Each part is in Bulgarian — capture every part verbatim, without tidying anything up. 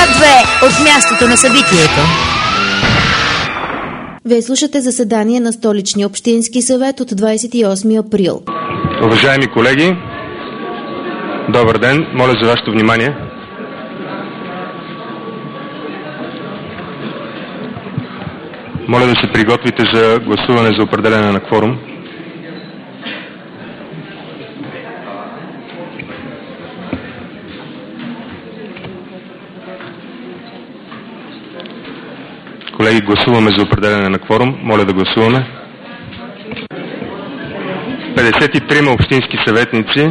две от мястото на събитието. Вие слушате заседание на Столичния общински съвет от двадесет и осми април. Уважаеми колеги, добър ден, моля за вашето внимание. Моля да се приготвите за гласуване за определяне на кворум. Колеги, гласуваме за определяне на кворум. Моля да гласуваме. петдесет и трима общински съветници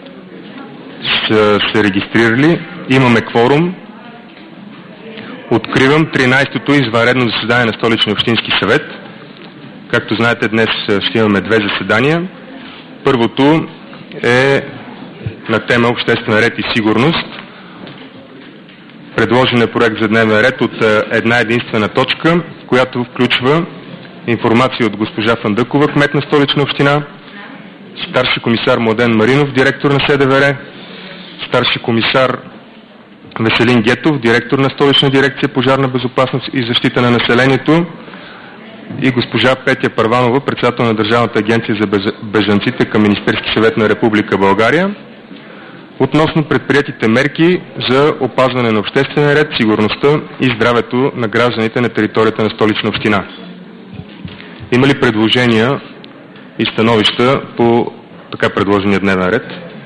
са се регистрирали. Имаме кворум. Откривам тринадесетото извънредно заседание на Столичния общински съвет. Както знаете, днес ще имаме две заседания. Първото е на тема обществен ред и сигурност. Предложен е проект за дневен ред от една единствена точка, която включва информация от госпожа Фандъкова, кмет на Столична община, старши комисар Младен Маринов, директор на СДВР, старши комисар Веселин Гетов, директор на Столична дирекция пожарна безопасност и защита на населението, и госпожа Петя Първанова, председател на Държавната агенция за бежанците към Министерски съвет на Република България, относно предприетите мерки за опазване на обществения ред, сигурността и здравето на гражданите на територията на Столична община. Има ли предложения и становища по така предложения дневен ред?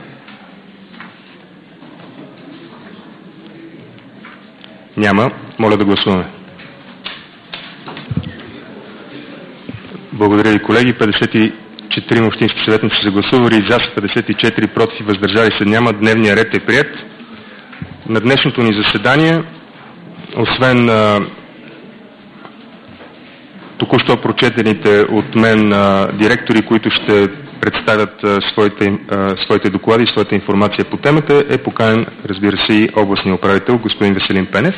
Няма. Моля да гласуваме. Благодаря ви, колеги. петдесет и четирима общински съветници са гласували, за петдесет и четири, против и въздържали се няма. Дневният ред е приет. На днешното ни заседание, освен а, току-що прочетените от мен а, директори, които ще представят а, своите, а, своите доклади и своята информация по темата, е поканен, разбира се, и областния управител господин Веселин Пенев.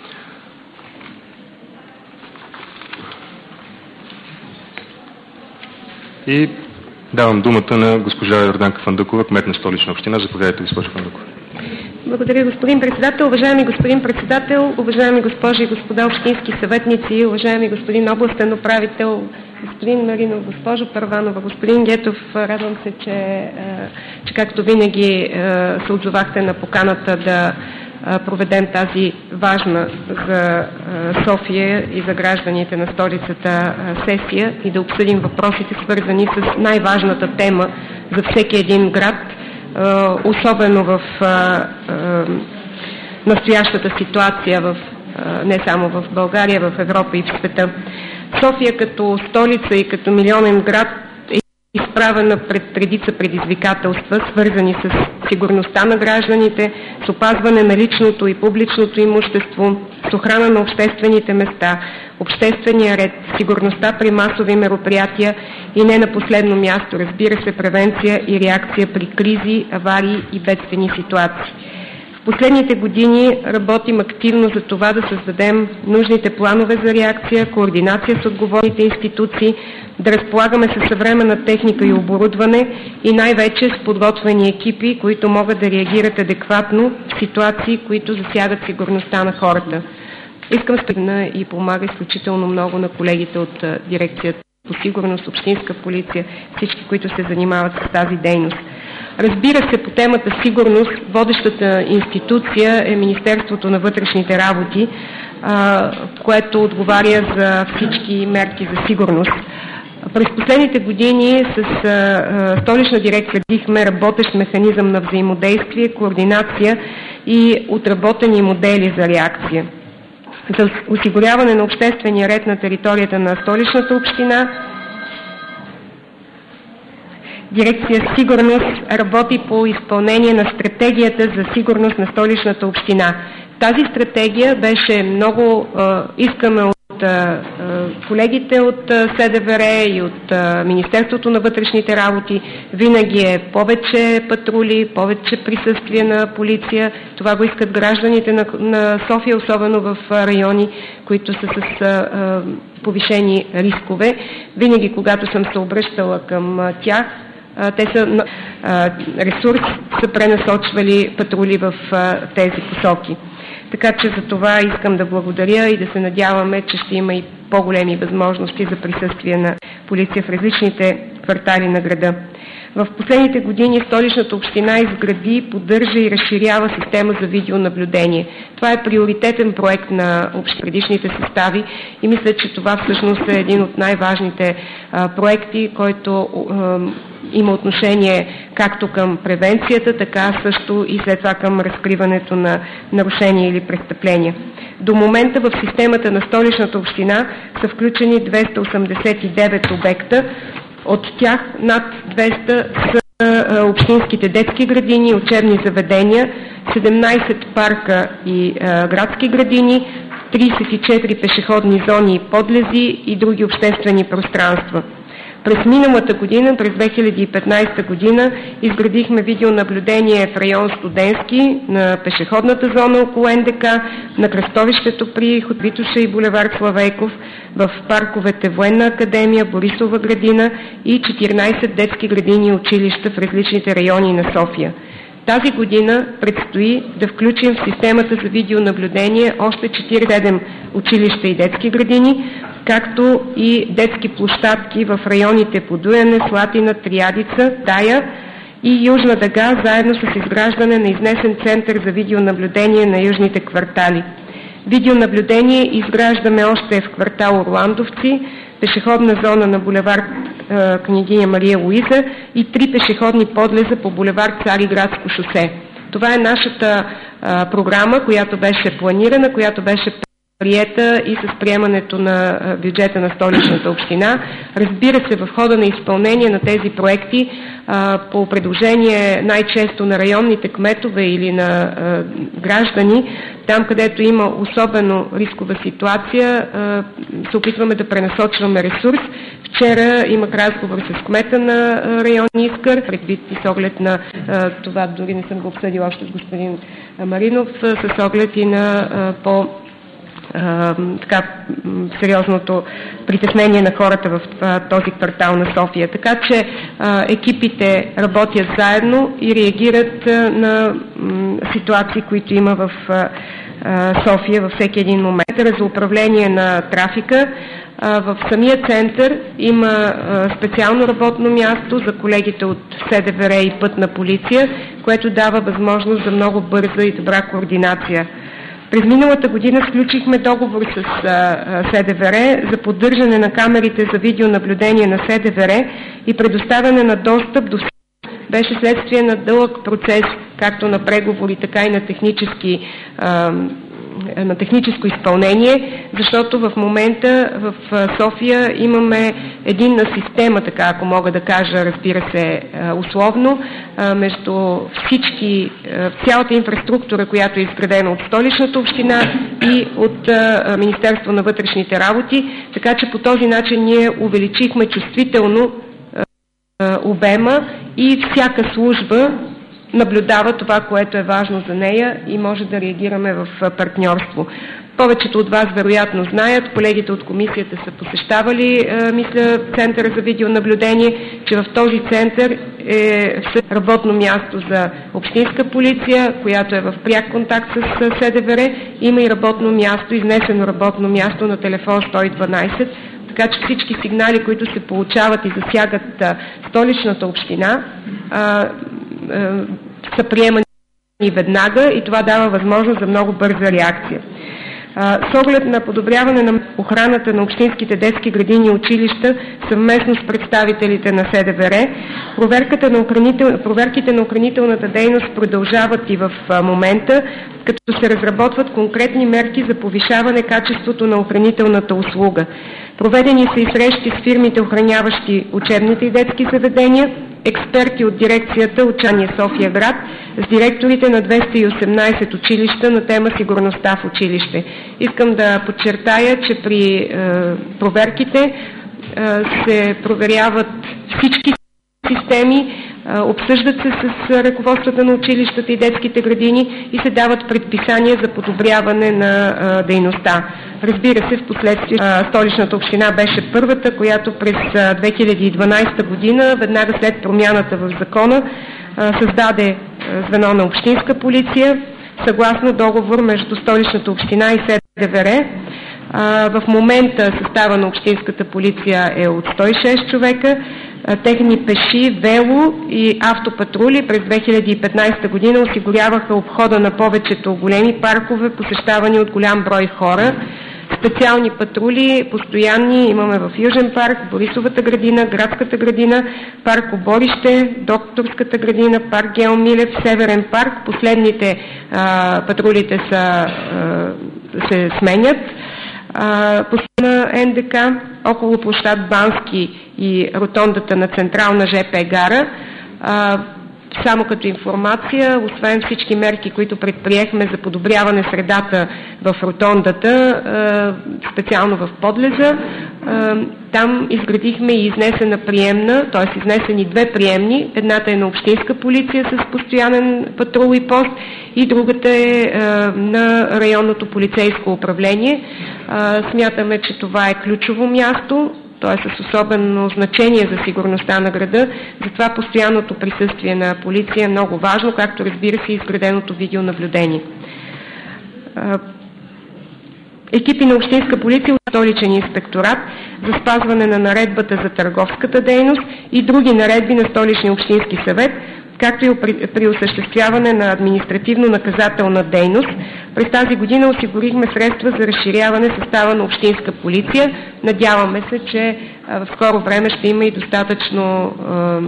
И давам думата на госпожа Йорданка Фандъкова, кмет на Столична община. Заповядайте, госпожа Фандъкова. Благодаря, господин председател. Уважаеми господин председател, уважаеми госпожи и господа общински съветници, уважаеми господин областен управител, господин Маринов, госпожо Първанова, господин Гетов, радвам се, че, че както винаги се отзовахте на поканата да проведем тази важна за София и за гражданите на столицата сесия и да обсъдим въпросите, свързани с най-важната тема за всеки един град, особено в настоящата ситуация в, не само в България, в Европа и в света. София като столица и като милионен град е изправена пред редица предизвикателства, свързани с сигурността на гражданите, с опазване на личното и публичното имущество, с охрана на обществените места, обществения ред, сигурността при масови мероприятия и не на последно място, разбира се, превенция и реакция при кризи, аварии и бедствени ситуации. В последните години работим активно за това да създадем нужните планове за реакция, координация с отговорните институции, да разполагаме със съвременна техника и оборудване и най-вече с подготвени екипи, които могат да реагират адекватно в ситуации, които засягат сигурността на хората. Искам да и помага изключително много на колегите от дирекцията по сигурност, общинска полиция, всички, които се занимават с тази дейност. Разбира се, по темата сигурност, водещата институция е Министерството на вътрешните работи, което отговаря за всички мерки за сигурност. През последните години с Столична дирекция дихме работещ механизъм на взаимодействие, координация и отработени модели за реакция. За осигуряване на обществения ред на територията на Столичната община, Дирекция Сигурност работи по изпълнение на стратегията за сигурност на Столичната община. Тази стратегия беше много, искаме от колегите от СДВР и от Министерството на вътрешните работи, винаги е повече патрули, повече присъствие на полиция. Това го искат гражданите на, на София, особено в райони, които са с а, повишени рискове. Винаги, когато съм се обръщала към тях, а, те са а, ресурс са пренасочвали патрули в а, тези посоки. Така че за това искам да благодаря и да се надяваме, че ще има и по-големи възможности за присъствие на полиция в различните квартали на града. В последните години Столичната община изгради, поддържа и разширява система за видеонаблюдение. Това е приоритетен проект на предишните състави и мисля, че това всъщност е един от най-важните а, проекти, който а, има отношение както към превенцията, така също и след това към разкриването на нарушения или престъпления. До момента в системата на Столичната община са включени двеста осемдесет и девет обекта. От тях над двеста са общинските детски градини, учебни заведения, седемнайсет парка и а, градски градини, трийсет и четири пешеходни зони и подлези и други обществени пространства. През миналата година, през две хиляди и петнайсета година, изградихме видеонаблюдение в район Студентски, на пешеходната зона около Ен Де Ка, на кръстовището при ход Витоша и булевард Славейков, в парковете Военна академия, Борисова градина и четиринайсет детски градини и училища в различните райони на София. Тази година предстои да включим в системата за видеонаблюдение още четирийсет и седем училища и детски градини, както и детски площадки в районите Подуяне, Слатина, Триадица, Тая и Южна дъга, заедно с изграждане на изнесен център за видеонаблюдение на южните квартали. Видеонаблюдение изграждаме още в квартал Орландовци, пешеходна зона на булевард Княгиня Мария Луиза и три пешеходни подлеза по булевард Цариградско шосе. Това е нашата а, програма, която беше планирана, която беше приета и с приемането на бюджета на Столичната община. Разбира се, в хода на изпълнение на тези проекти а, по предложение най-често на районните кметове или на а, граждани, там където има особено рискова ситуация, а, се опитваме да пренасочваме ресурс. Вчера имах разговор с кмета на район Искър, предвид и с оглед на а, това, дори не съм го обсъдила още с господин Маринов, с оглед и на а, по Uh, така, сериозното притеснение на хората в uh, този квартал на София. Така че uh, екипите работят заедно и реагират uh, на um, ситуации, които има в uh, uh, София във всеки един момент. За управление на трафика uh, в самия център има uh, специално работно място за колегите от Се Де Ve Ре и Пътна полиция, което дава възможност за много бърза и добра координация. През миналата година сключихме договор с Се Де Ve Ре за поддържане на камерите за видеонаблюдение на Се Де Ve Ре и предоставяне на достъп до беше следствие на дълъг процес, както на преговори, така и на технически на техническо изпълнение, защото в момента в София имаме единна система, така ако мога да кажа, разбира се, условно, между всички, цялата инфраструктура, която е изградена от Столичната община и от Министерство на вътрешните работи, така че по този начин ние увеличихме чувствително обема и всяка служба наблюдава това, което е важно за нея и може да реагираме в партньорство. Повечето от вас вероятно знаят, колегите от комисията са посещавали, мисля, Центъра за видеонаблюдение, че в този център е работно място за общинска полиция, която е в пряк контакт с Се Де Ve Ре. Има и работно място, изнесено работно място на телефон сто и дванайсет, така че всички сигнали, които се получават и засягат Столичната община, са приемани веднага и това дава възможност за много бърза реакция. С оглед на подобряване на охраната на общинските детски градини и училища, съвместно с представителите на Се Де Ve Ре, проверката на охранител... проверките на охранителната дейност продължават и в момента, като се разработват конкретни мерки за повишаване качеството на охранителната услуга. Проведени са и срещи с фирмите, охраняващи учебните и детски заведения, експерти от дирекцията Учание София град, с директорите на двеста и осемнайсет училища на тема сигурността в училище. Искам да подчертая, че при е, проверките е, се проверяват всички системи, обсъждат се с ръководствата на училищата и детските градини и се дават предписания за подобряване на дейността. Разбира се, в последствие Столичната община беше първата, която през две хиляди и дванайсета година, веднага след промяната в закона, създаде звено на общинска полиция. съгласно договор между Столичната община и СДВР. В момента състава на общинската полиция е от сто и шест човека. Техни пеши, вело и автопатрули през две хиляди и петнадесета година осигуряваха обхода на повечето големи паркове, посещавани от голям брой хора. Специални патрули, постоянни, имаме в Южен парк, Борисовата градина, Градската градина, парк Оборище, Докторската градина, парк Гео Милев, Северен парк. Последните а, патрулите са, а, се сменят. Посетна Н Д К, около площад Бански и ротондата на Централна Ж П гара. А, само като информация, освен всички мерки, които предприехме за подобряване средата в ротондата, а, специално в Подлеза, а, там изградихме и изнесена приемна, т.е. изнесени две приемни. Едната е на общинска полиция с постоянен патрул и пост и другата е а, на районното полицейско управление. А, смятаме, че това е ключово място, т.е. с особено значение за сигурността на града. Затова постоянното присъствие на полиция е много важно, както разбира се изграденото видеонаблюдение. Екипи на общинска полиция от Столичен инспекторат за спазване на наредбата за търговската дейност и други наредби на Столичния общински съвет, както и при, при осъществяване на административно-наказателна дейност. През тази година осигурихме средства за разширяване състава на общинска полиция. Надяваме се, че а, в скоро време ще има и достатъчно а,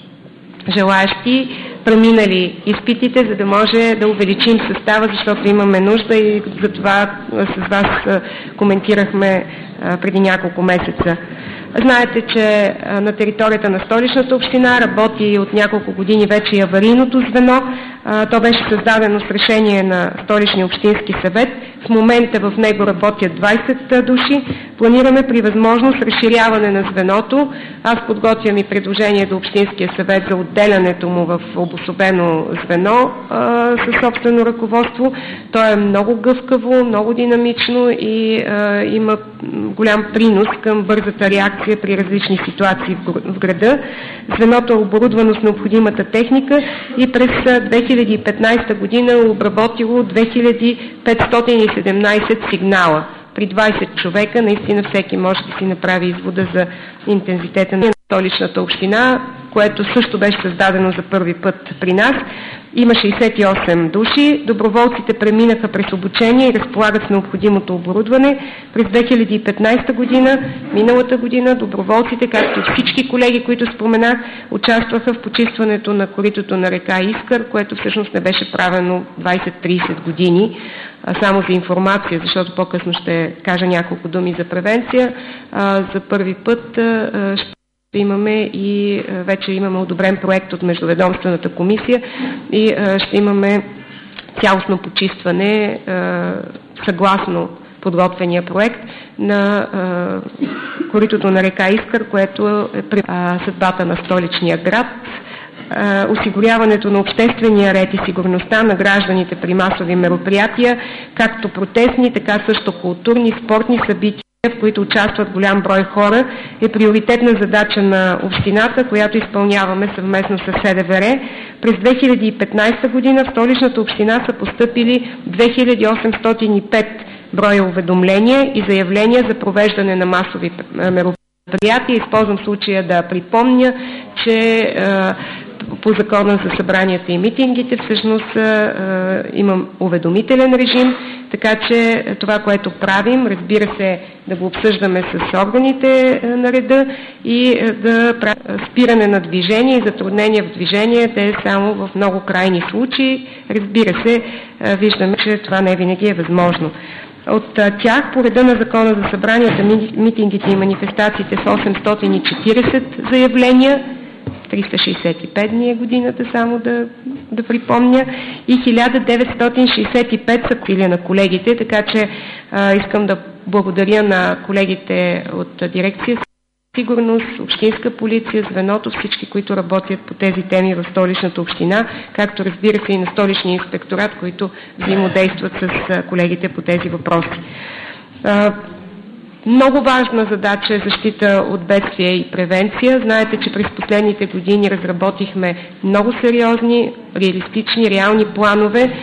желаящи, преминали изпитите, за да може да увеличим състава, защото имаме нужда и за това с вас а, коментирахме а, преди няколко месеца. Знаете, че на територията на Столичната община работи от няколко години вече и аварийното звено. То беше създадено с решение на Столичния общински съвет. В момента в него работят двадесет души. Планираме при възможност разширяване на звеното. Аз подготвям и предложение до Общинския съвет за отделянето му в обособено звено а, със собствено ръководство. То е много гъвкаво, много динамично и а, има голям принос към бързата реакция при различни ситуации в града. Звеното е оборудвано с необходимата техника и през две хиляди и петнадесета година е обработило две хиляди петстотин и седемнадесет сигнала. При двадесет човека наистина всеки може да си направи извода за интензитета на Столичната община, което също беше създадено за първи път при нас. Има шейсет и осем души. Доброволците преминаха през обучение и разполагат с необходимото оборудване. През две хиляди и петнадесета година, миналата година, доброволците, както и всички колеги, които споменах, участваха в почистването на коритото на река Искър, което всъщност не беше правено двадесет-тридесет години. Само за информация, защото по-късно ще кажа няколко думи за превенция. За първи път ще имаме и вече имаме одобрен проект от Междуведомствената комисия и ще имаме цялостно почистване съгласно подготвения проект на коритото на река Искър, което е при съдбата на столичния град. Осигуряването на обществения ред и сигурността на гражданите при масови мероприятия, както протестни, така също културни, спортни събития, в които участват голям брой хора, е приоритетна задача на общината, която изпълняваме съвместно с СДВР. През две хиляди и петнадесета година в Столичната община са постъпили две хиляди осемстотин и пет броя уведомления и заявления за провеждане на масови мероприятия. Използвам случая да припомня, че по закона за събранията и митингите всъщност имам уведомителен режим, така че това, което правим, разбира се, да го обсъждаме с органите на реда и да правим спиране на движение и затруднение в движение, те е само в много крайни случаи. Разбира се, виждаме, че това не винаги е възможно. От тях, по реда на закона за събранията, митингите и манифестациите са осемстотин и четиридесет заявления, триста шейсет и пет дни е годината, само да, да припомня, и хиляда деветстотин шейсет и пет са усилия на колегите, така че а, искам да благодаря на колегите от дирекция сигурност, общинска полиция, звеното, всички, които работят по тези теми в Столичната община, както разбира се и на Столичния инспекторат, които взаимодействат с колегите по тези въпроси. Много важна задача е защита от бедствия и превенция. Знаете, че през последните години разработихме много сериозни, реалистични, реални планове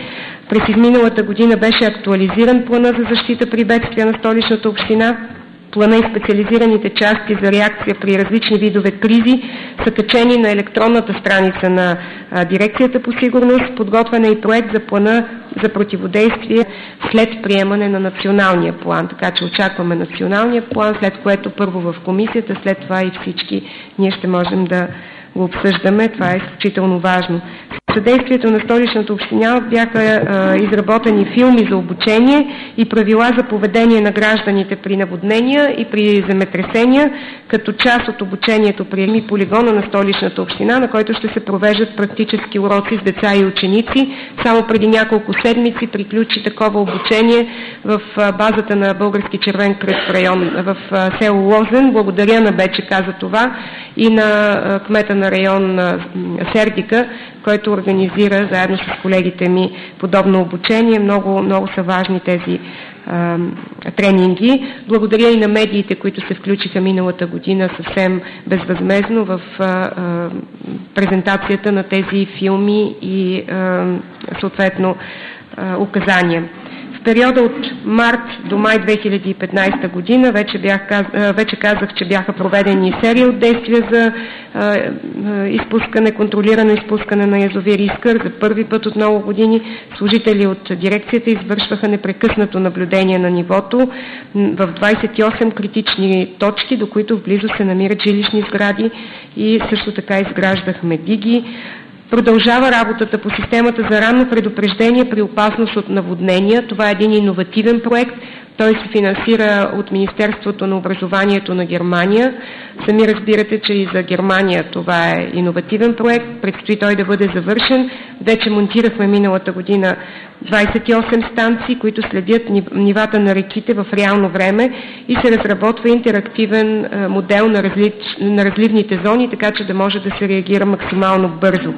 През изминалата година беше актуализиран плана за защита при бедствия на Столичната община. Плана и специализираните части за реакция при различни видове кризи са качени на електронната страница на а, Дирекцията по сигурност. Подготвен е и проект за плана за противодействие след приемане на националния план. Така че очакваме националния план, след което първо в комисията, след това и всички ние ще можем да го обсъждаме. Това е изключително важно. С съдействието на Столичната община бяха а, изработени филми за обучение и правила за поведение на гражданите при наводнения и при земетресения, като част от обучението при полигона на Столичната община, на който ще се провеждат практически уроци с деца и ученици. Само преди няколко седмици приключи такова обучение в а, базата на Български червен кръст в район в а, село Лозен. Благодаря на БЧК за това и на а, кмета на район а, Сердика, който организира заедно с колегите ми подобно обучение. Много, много са важни тези а, тренинги. Благодаря и на медиите, които се включиха миналата година съвсем безвъзмезно в а, а, презентацията на тези филми и а, съответно а, указания. В периода от март до май две хиляди и петнадесета година вече, бях, вече казах, че бяха проведени серии от действия за а, изпускане, контролирано изпускане на язовир Искър. За първи път от много години служители от дирекцията извършваха непрекъснато наблюдение на нивото в двадесет и осем критични точки, до които вблизо се намират жилищни сгради и също така изграждахме диги. Продължава работата по системата за ранно предупреждение при опасност от наводнения. Това е един иновативен проект. Той се финансира от Министерството на образованието на Германия. Сами разбирате, че и за Германия това е иновативен проект. Предстои той да бъде завършен. Вече монтирахме миналата година двадесет и осем станции, които следят нивата на реките в реално време и се разработва интерактивен модел на, различ... на разливните зони, така че да може да се реагира максимално бързо.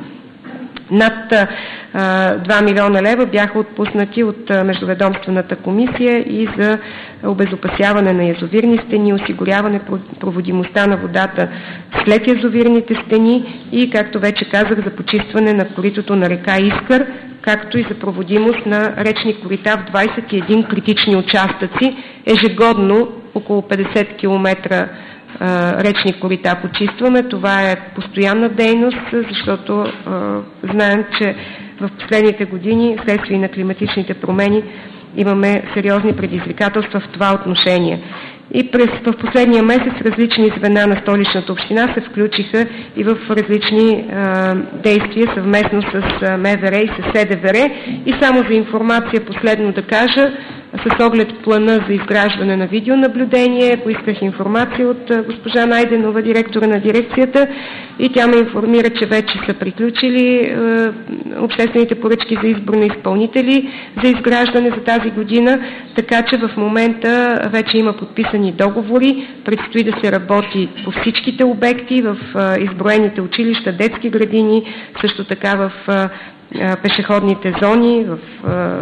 Над а, два милиона лева бяха отпуснати от а, Междуведомствената комисия и за обезопасяване на язовирни стени, осигуряване проводимостта на водата след язовирните стени и, както вече казах, за почистване на коритото на река Искър, както и за проводимост на речни корита в двадесет и един критични участъци. Ежегодно около петдесет километра речни корита почистваме. Това е постоянна дейност, защото а, знаем, че в последните години, вследствие на климатичните промени, имаме сериозни предизвикателства в това отношение. И през, в последния месец различни звена на Столичната община се включиха и в различни а, действия съвместно с а, МВР и с СДВР. И само за информация последно да кажа, с оглед плана за изграждане на видеонаблюдение, поисках информация от а, госпожа Найденова, директора на дирекцията, и тя ме информира, че вече са приключили а, обществените поръчки за избор на изпълнители за изграждане за тази година, така че в момента вече има подписани договори, предстои да се работи по всичките обекти, в а, изброените училища, детски градини, също така в а, а, пешеходните зони, в а,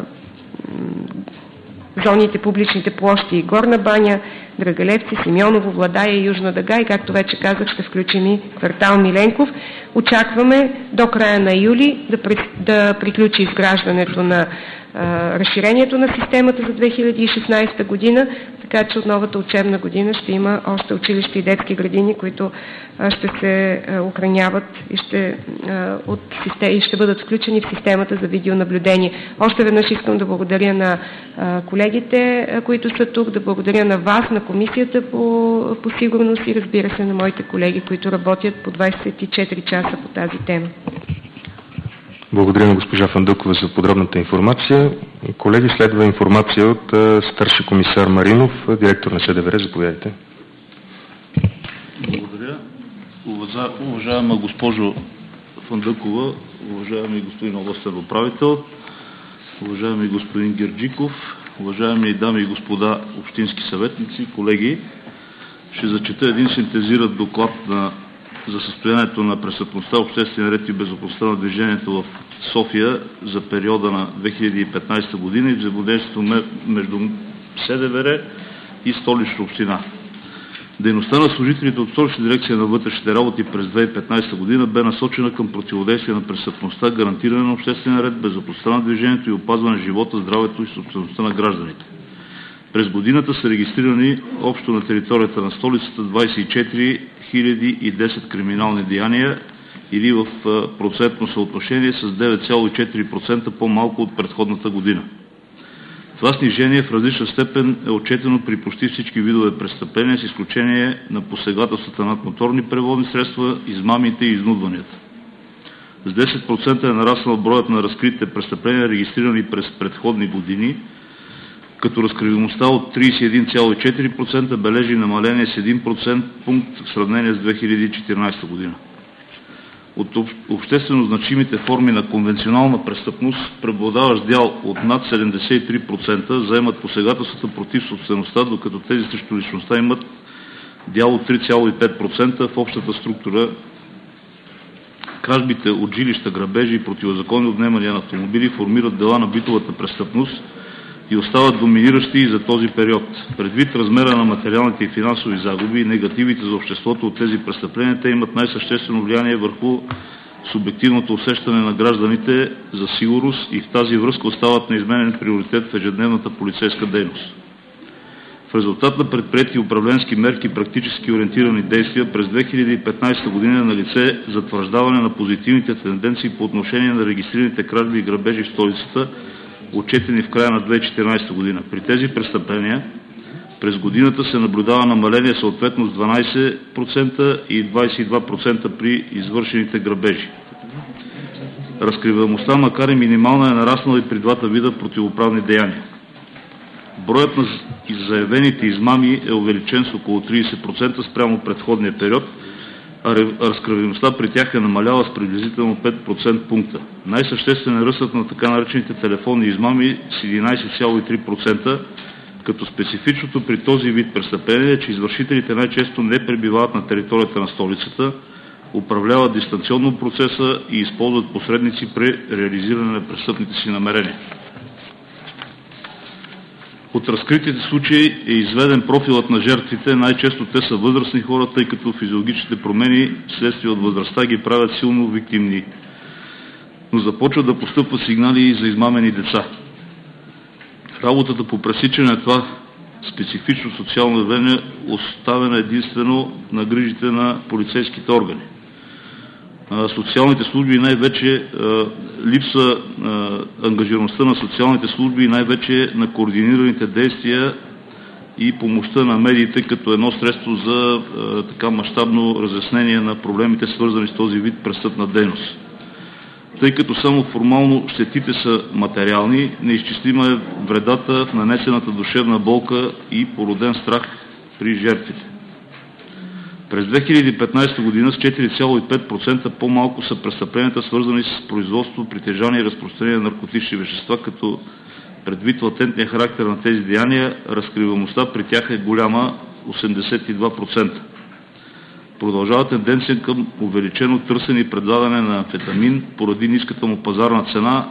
зоните, публичните площи и Горна баня, Драгалевци, Симеоново, Владая и Южна дъга, и както вече казах, ще включим и квартал Миленков. Очакваме до края на юли да, при, да приключи изграждането на а, разширението на системата за две хиляди и шестнадесета година, така че от новата учебна година ще има още училища и детски градини, които а, ще се а, охраняват и ще, а, от, и ще бъдат включени в системата за видеонаблюдение. Още веднъж искам да благодаря на а, колегите, а, които са тук, да благодаря на вас, на Комисията по, по сигурност и, разбира се, на моите колеги, които работят по двадесет и четири часа по тази тема. Благодаря на госпожа Фандъкова за подробната информация. Колеги, следва информация от старши комисар Маринов, директор на СДВР. Заповядайте. Благодаря. Уважаема госпожо Фандъкова, уважаеми господин областен управител, уважаеми господин Герджиков, уважаеми дами и господа общински съветници, колеги, ще зачета един синтезиран доклад на, за състоянието на престъпността, обществен ред и безопасността на движението в София за периода на две хиляди и петнадесета година и взаимодействието между СДВР и Столична община. Дейността на служителите от Столична дирекция на вътрешните работи през две хиляди и петнадесета година бе насочена към противодействие на престъпността, гарантиране на обществен ред, безопасността на движението и опазване на живота, здравето и собствеността на гражданите. През годината са регистрирани общо на територията на столицата двадесет и четири хиляди и десет криминални деяния или в процентно съотношение с девет цяло и четири процента по-малко от предходната година. Това снижение в различна степен е отчетено при почти всички видове престъпления, с изключение на посегателствата над моторни превозни средства, измамите и изнудванията. С десет процента е нараснал броят на разкритите престъпления, регистрирани през предходни години, като разкриваемостта от тридесет и един цяло и четири процента бележи намаление с един процентен пункт в сравнение с две хиляди и четиринадесета година. От обществено значимите форми на конвенционална престъпност преобладаващ дял от над седемдесет и три процента заемат посегателствата против собствеността, докато тези срещу личността имат дял от три цяло и пет процента в общата структура. Кражбите от жилища, грабежи и противозаконни отнемания на автомобили формират дела на битовата престъпност и остават доминиращи и за този период. Предвид размера на материалните и финансови загуби и негативите за обществото от тези престъпления, те имат най-съществено влияние върху субективното усещане на гражданите за сигурност и в тази връзка остават неизменен приоритет в ежедневната полицейска дейност. В резултат на предприети управленски мерки и практически ориентирани действия през две хиляди и петнадесета година е налице затвърждаване на позитивните тенденции по отношение на регистрираните кражби и грабежи в столицата, отчетени в края на две хиляди и четиринадесета година. При тези престъпления през годината се наблюдава намаление съответно с дванадесет процента и двадесет и два процента при извършените грабежи. Разкриваемостта, макар и минимална, е нараснала и при двата вида противоправни деяния. Броят на заявените измами е увеличен с около тридесет процента спрямо предходния период, а разкриваемостта при тях е намаляла с приблизително пет процентни пункта. Най-съществен е ръстът на така наречените телефонни измами с единадесет цяло и три процента, като специфичното при този вид престъпление е, че извършителите най-често не пребивават на територията на столицата, управляват дистанционно процеса и използват посредници при реализиране на престъпните си намерения. От разкритите случаи е изведен профилът на жертвите. Най-често те са възрастни хора, тъй като физиологичните промени вследствие от възрастта ги правят силно виктимни. Но започват да постъпват сигнали и за измамени деца. Работата по пресичане на това специфично социално явление оставена единствено на грижите на полицейските органи. Социалните служби и най-вече липса ангажираността на социалните служби и най-вече на координираните действия и помощта на медиите като едно средство за така мащабно разяснение на проблемите, свързани с този вид престъпна дейност. Тъй като само формално щетите са материални, неизчислима е вредата в нанесената душевна болка и породен страх при жертвите. През две хиляди и петнадесета година с четири цяло и пет процента по-малко са престъпленията, свързани с производство, притежание и разпространение на наркотични вещества, като предвид латентния характер на тези деяния, разкриваемостта при тях е голяма осемдесет и два процента. Продължава тенденция към увеличено търсене и предлагане на амфетамин поради ниската му пазарна цена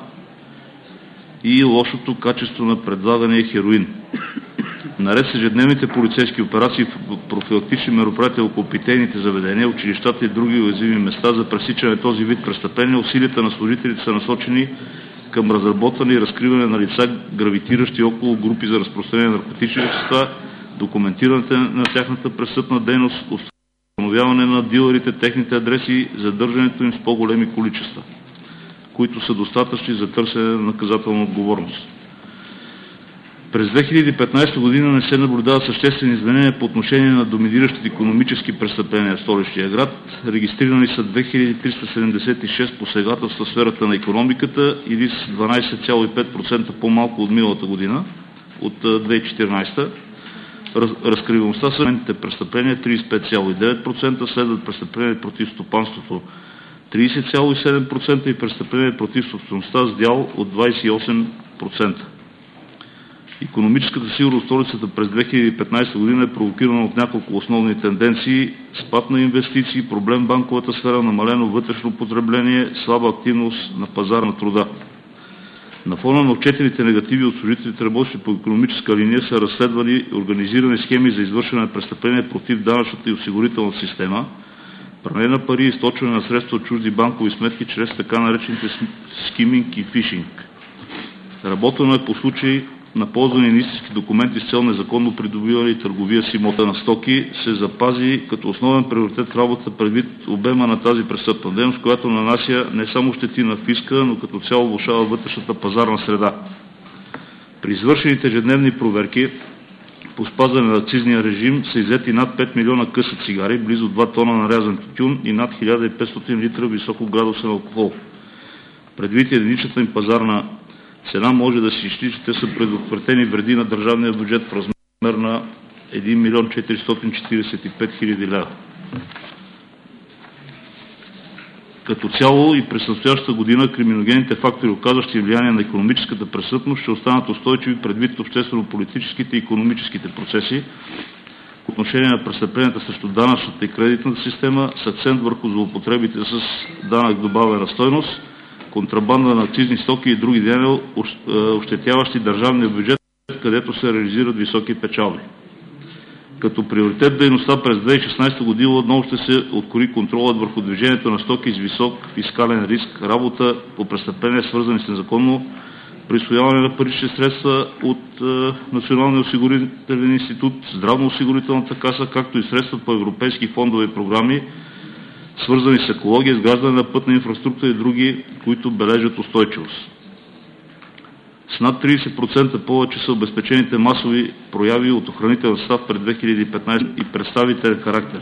и лошото качество на предлагания хероин. Наред с ежедневните полицейски операции в профилактични мероприятия около питейните заведения, училищата и други уязвими места за пресичане на този вид престъпления, усилията на служителите са насочени към разработване и разкриване на лица, гравитиращи около групи за разпространение на наркотични вещества, документирането на тяхната престъпна дейност, установяване на дилерите, техните адреси, задържането им с по-големи количества, които са достатъчни за търсене на наказателна отговорност. През две хиляди и петнадесета година не се наблюдават съществени изменения по отношение на доминиращите икономически престъпления в столичния град. Регистрирани са две хиляди триста седемдесет и шест посегателства в сферата на икономиката или с дванадесет цяло и пет процента по-малко от миналата година, от две хиляди и четиринадесета. Разкриваемостта са престъпления тридесет и пет цяло и девет процента, следват престъпления против стопанството тридесет цяло и седем процента и престъпления против собствеността с дял от двадесет и осем процента. Икономическата сигурност в столицата през две хиляди и петнадесета година е провокирана от няколко основни тенденции: спад на инвестиции, проблем в банковата сфера, намалено вътрешно потребление, слаба активност на пазара на труда. На фона на отчетените негативи от служителите, работещи по икономическа линия, са разследвани организирани схеми за извършване на престъпления против данъчната и осигурителна система, пране на пари и източване на средства от чужди банкови сметки чрез така наречените скиминг и фишинг. Работено е по случаи на ползване на истински документи с цел незаконно придобиване и търговия с имота на стоки, се запази като основен приоритет в работа предвид обема на тази престъпна дейност, която нанася не само щети на фиска, но като цяло влошава вътрешната пазарна среда. При извършените ежедневни проверки по спазване на акцизния режим са иззети над пет милиона къса цигари, близо два тона нарязан тютюн и над хиляда и петстотин литра високоградусен алкохол. Предвид единичната им пазарна цена може да се изчисли, че те са предотвратени вреди на държавния бюджет в размер на един милион четиристотин четиридесет и пет хиляди лева. Като цяло и през настоящата година криминогенните фактори, оказващи влияние на икономическата престъпност, ще останат устойчиви предвид обществено-политическите и икономическите процеси по отношение на престъпленията срещу данъчната и кредитната система с акцент върху злоупотребите с данък добавена стойност, контрабанда на акцизни стоки и други деяния, ощетяващи държавния бюджет, където се реализират високи печалби. Като приоритет дейността през две хиляди и шестнадесета година отново ще се открои контролът върху движението на стоки с висок фискален риск, работа по престъпления, свързани с незаконно присвояване на парични средства от е, Националния осигурителен институт, здравноосигурителната каса, както и средства по европейски фондове и програми, свързани с екология, изграждане на пътна инфраструктура и други, които бележат устойчивост. С над тридесет процента повече са обезпечените масови прояви от охранителен състав през две хиляди и петнадесета и представителен характер.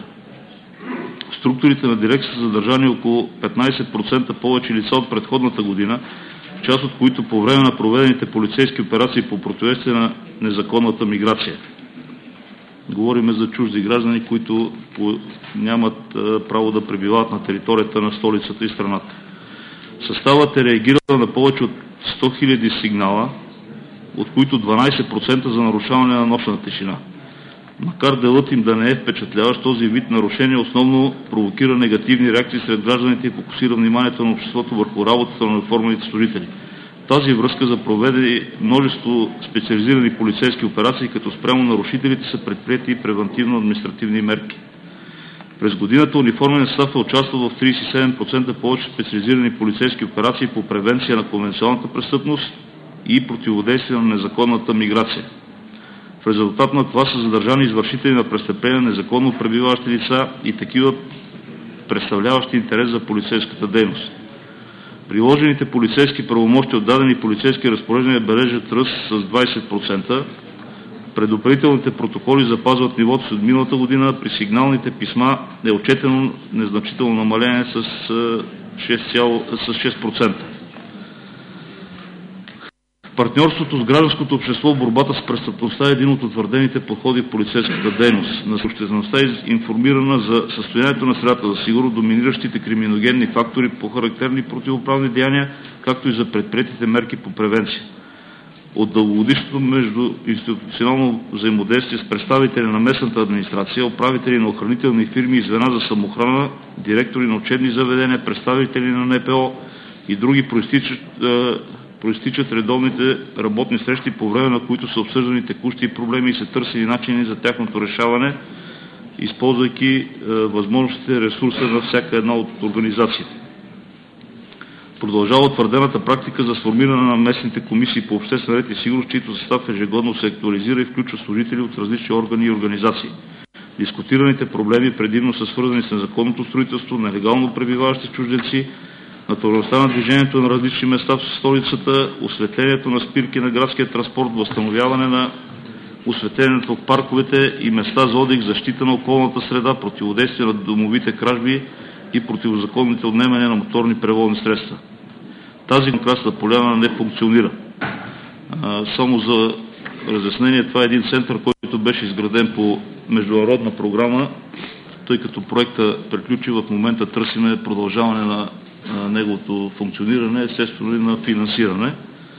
В структурите на дирекция са задържани около петнадесет процента повече лица от предходната година, част от които по време на проведените полицейски операции по противодействие на незаконната миграция. Говорим за чужди граждани, които нямат право да пребивават на територията на столицата и страната. Съставът е реагирал на повече от сто хиляди сигнала, от които дванадесет процента за нарушаване на нощна тишина. Макар делът им да не е впечатляващ, този вид нарушение основно провокира негативни реакции сред гражданите и фокусира вниманието на обществото върху работата на униформените служители. В тази връзка за проведени множество специализирани полицейски операции, като спрямо нарушителите са предприети и превантивно-административни мерки. През годината униформен състав е участвал в тридесет и седем процента повече специализирани полицейски операции по превенция на конвенционалната престъпност и противодействие на незаконната миграция. В резултат на това са задържани извършители на престъпления, незаконно пребиваващи лица и такива, представляващи интерес за полицейската дейност. Приложените полицейски правомощи от дадени полицейски разпореждания бележат ръст с двадесет процента. Предупредителните протоколи запазват нивото си от миналата година, при сигналните писма е отчетено незначително намаление с шест процента. Партньорството с гражданското общество в борбата с престъпността е един от утвърдените подходи в полицейската дейност. На обществеността е информирана за състоянието на средата за сигурност, доминиращите криминогенни фактори по характерни противоправни деяния, както и за предприетите мерки по превенция. От дългогодишното междуинституционално взаимодействие с представители на местната администрация, управители на охранителни фирми и звена за самоохрана, директори на учебни заведения, представители на Н П О и други проистичат, проистичат редовните работни срещи, по време на които са обсъждани текущи проблеми и се търсени начини за тяхното решаване, използвайки е, възможностите и ресурса на всяка една от организациите. Продължава утвърдената практика за сформиране на местните комисии по обществен ред и сигурност, чието състав ежегодно се актуализира и включва служители от различни органи и организации. Дискутираните проблеми предимно са свързани с незаконното строителство, нелегално пребиваващи чужденци, натовареността на движението на различни места в столицата, осветлението на спирки на градския транспорт, възстановяване на осветлението в парковете и места за отдих, защита на околната среда, противодействие на домовите кражби и противозаконните отнемания на моторни превозни средства. Тази красна поляна не функционира. А, само за разяснение, това е един център, който беше изграден по международна програма, тъй като проекта приключи, в момента търсиме продължаване на а, неговото функциониране, естествено и на финансиране.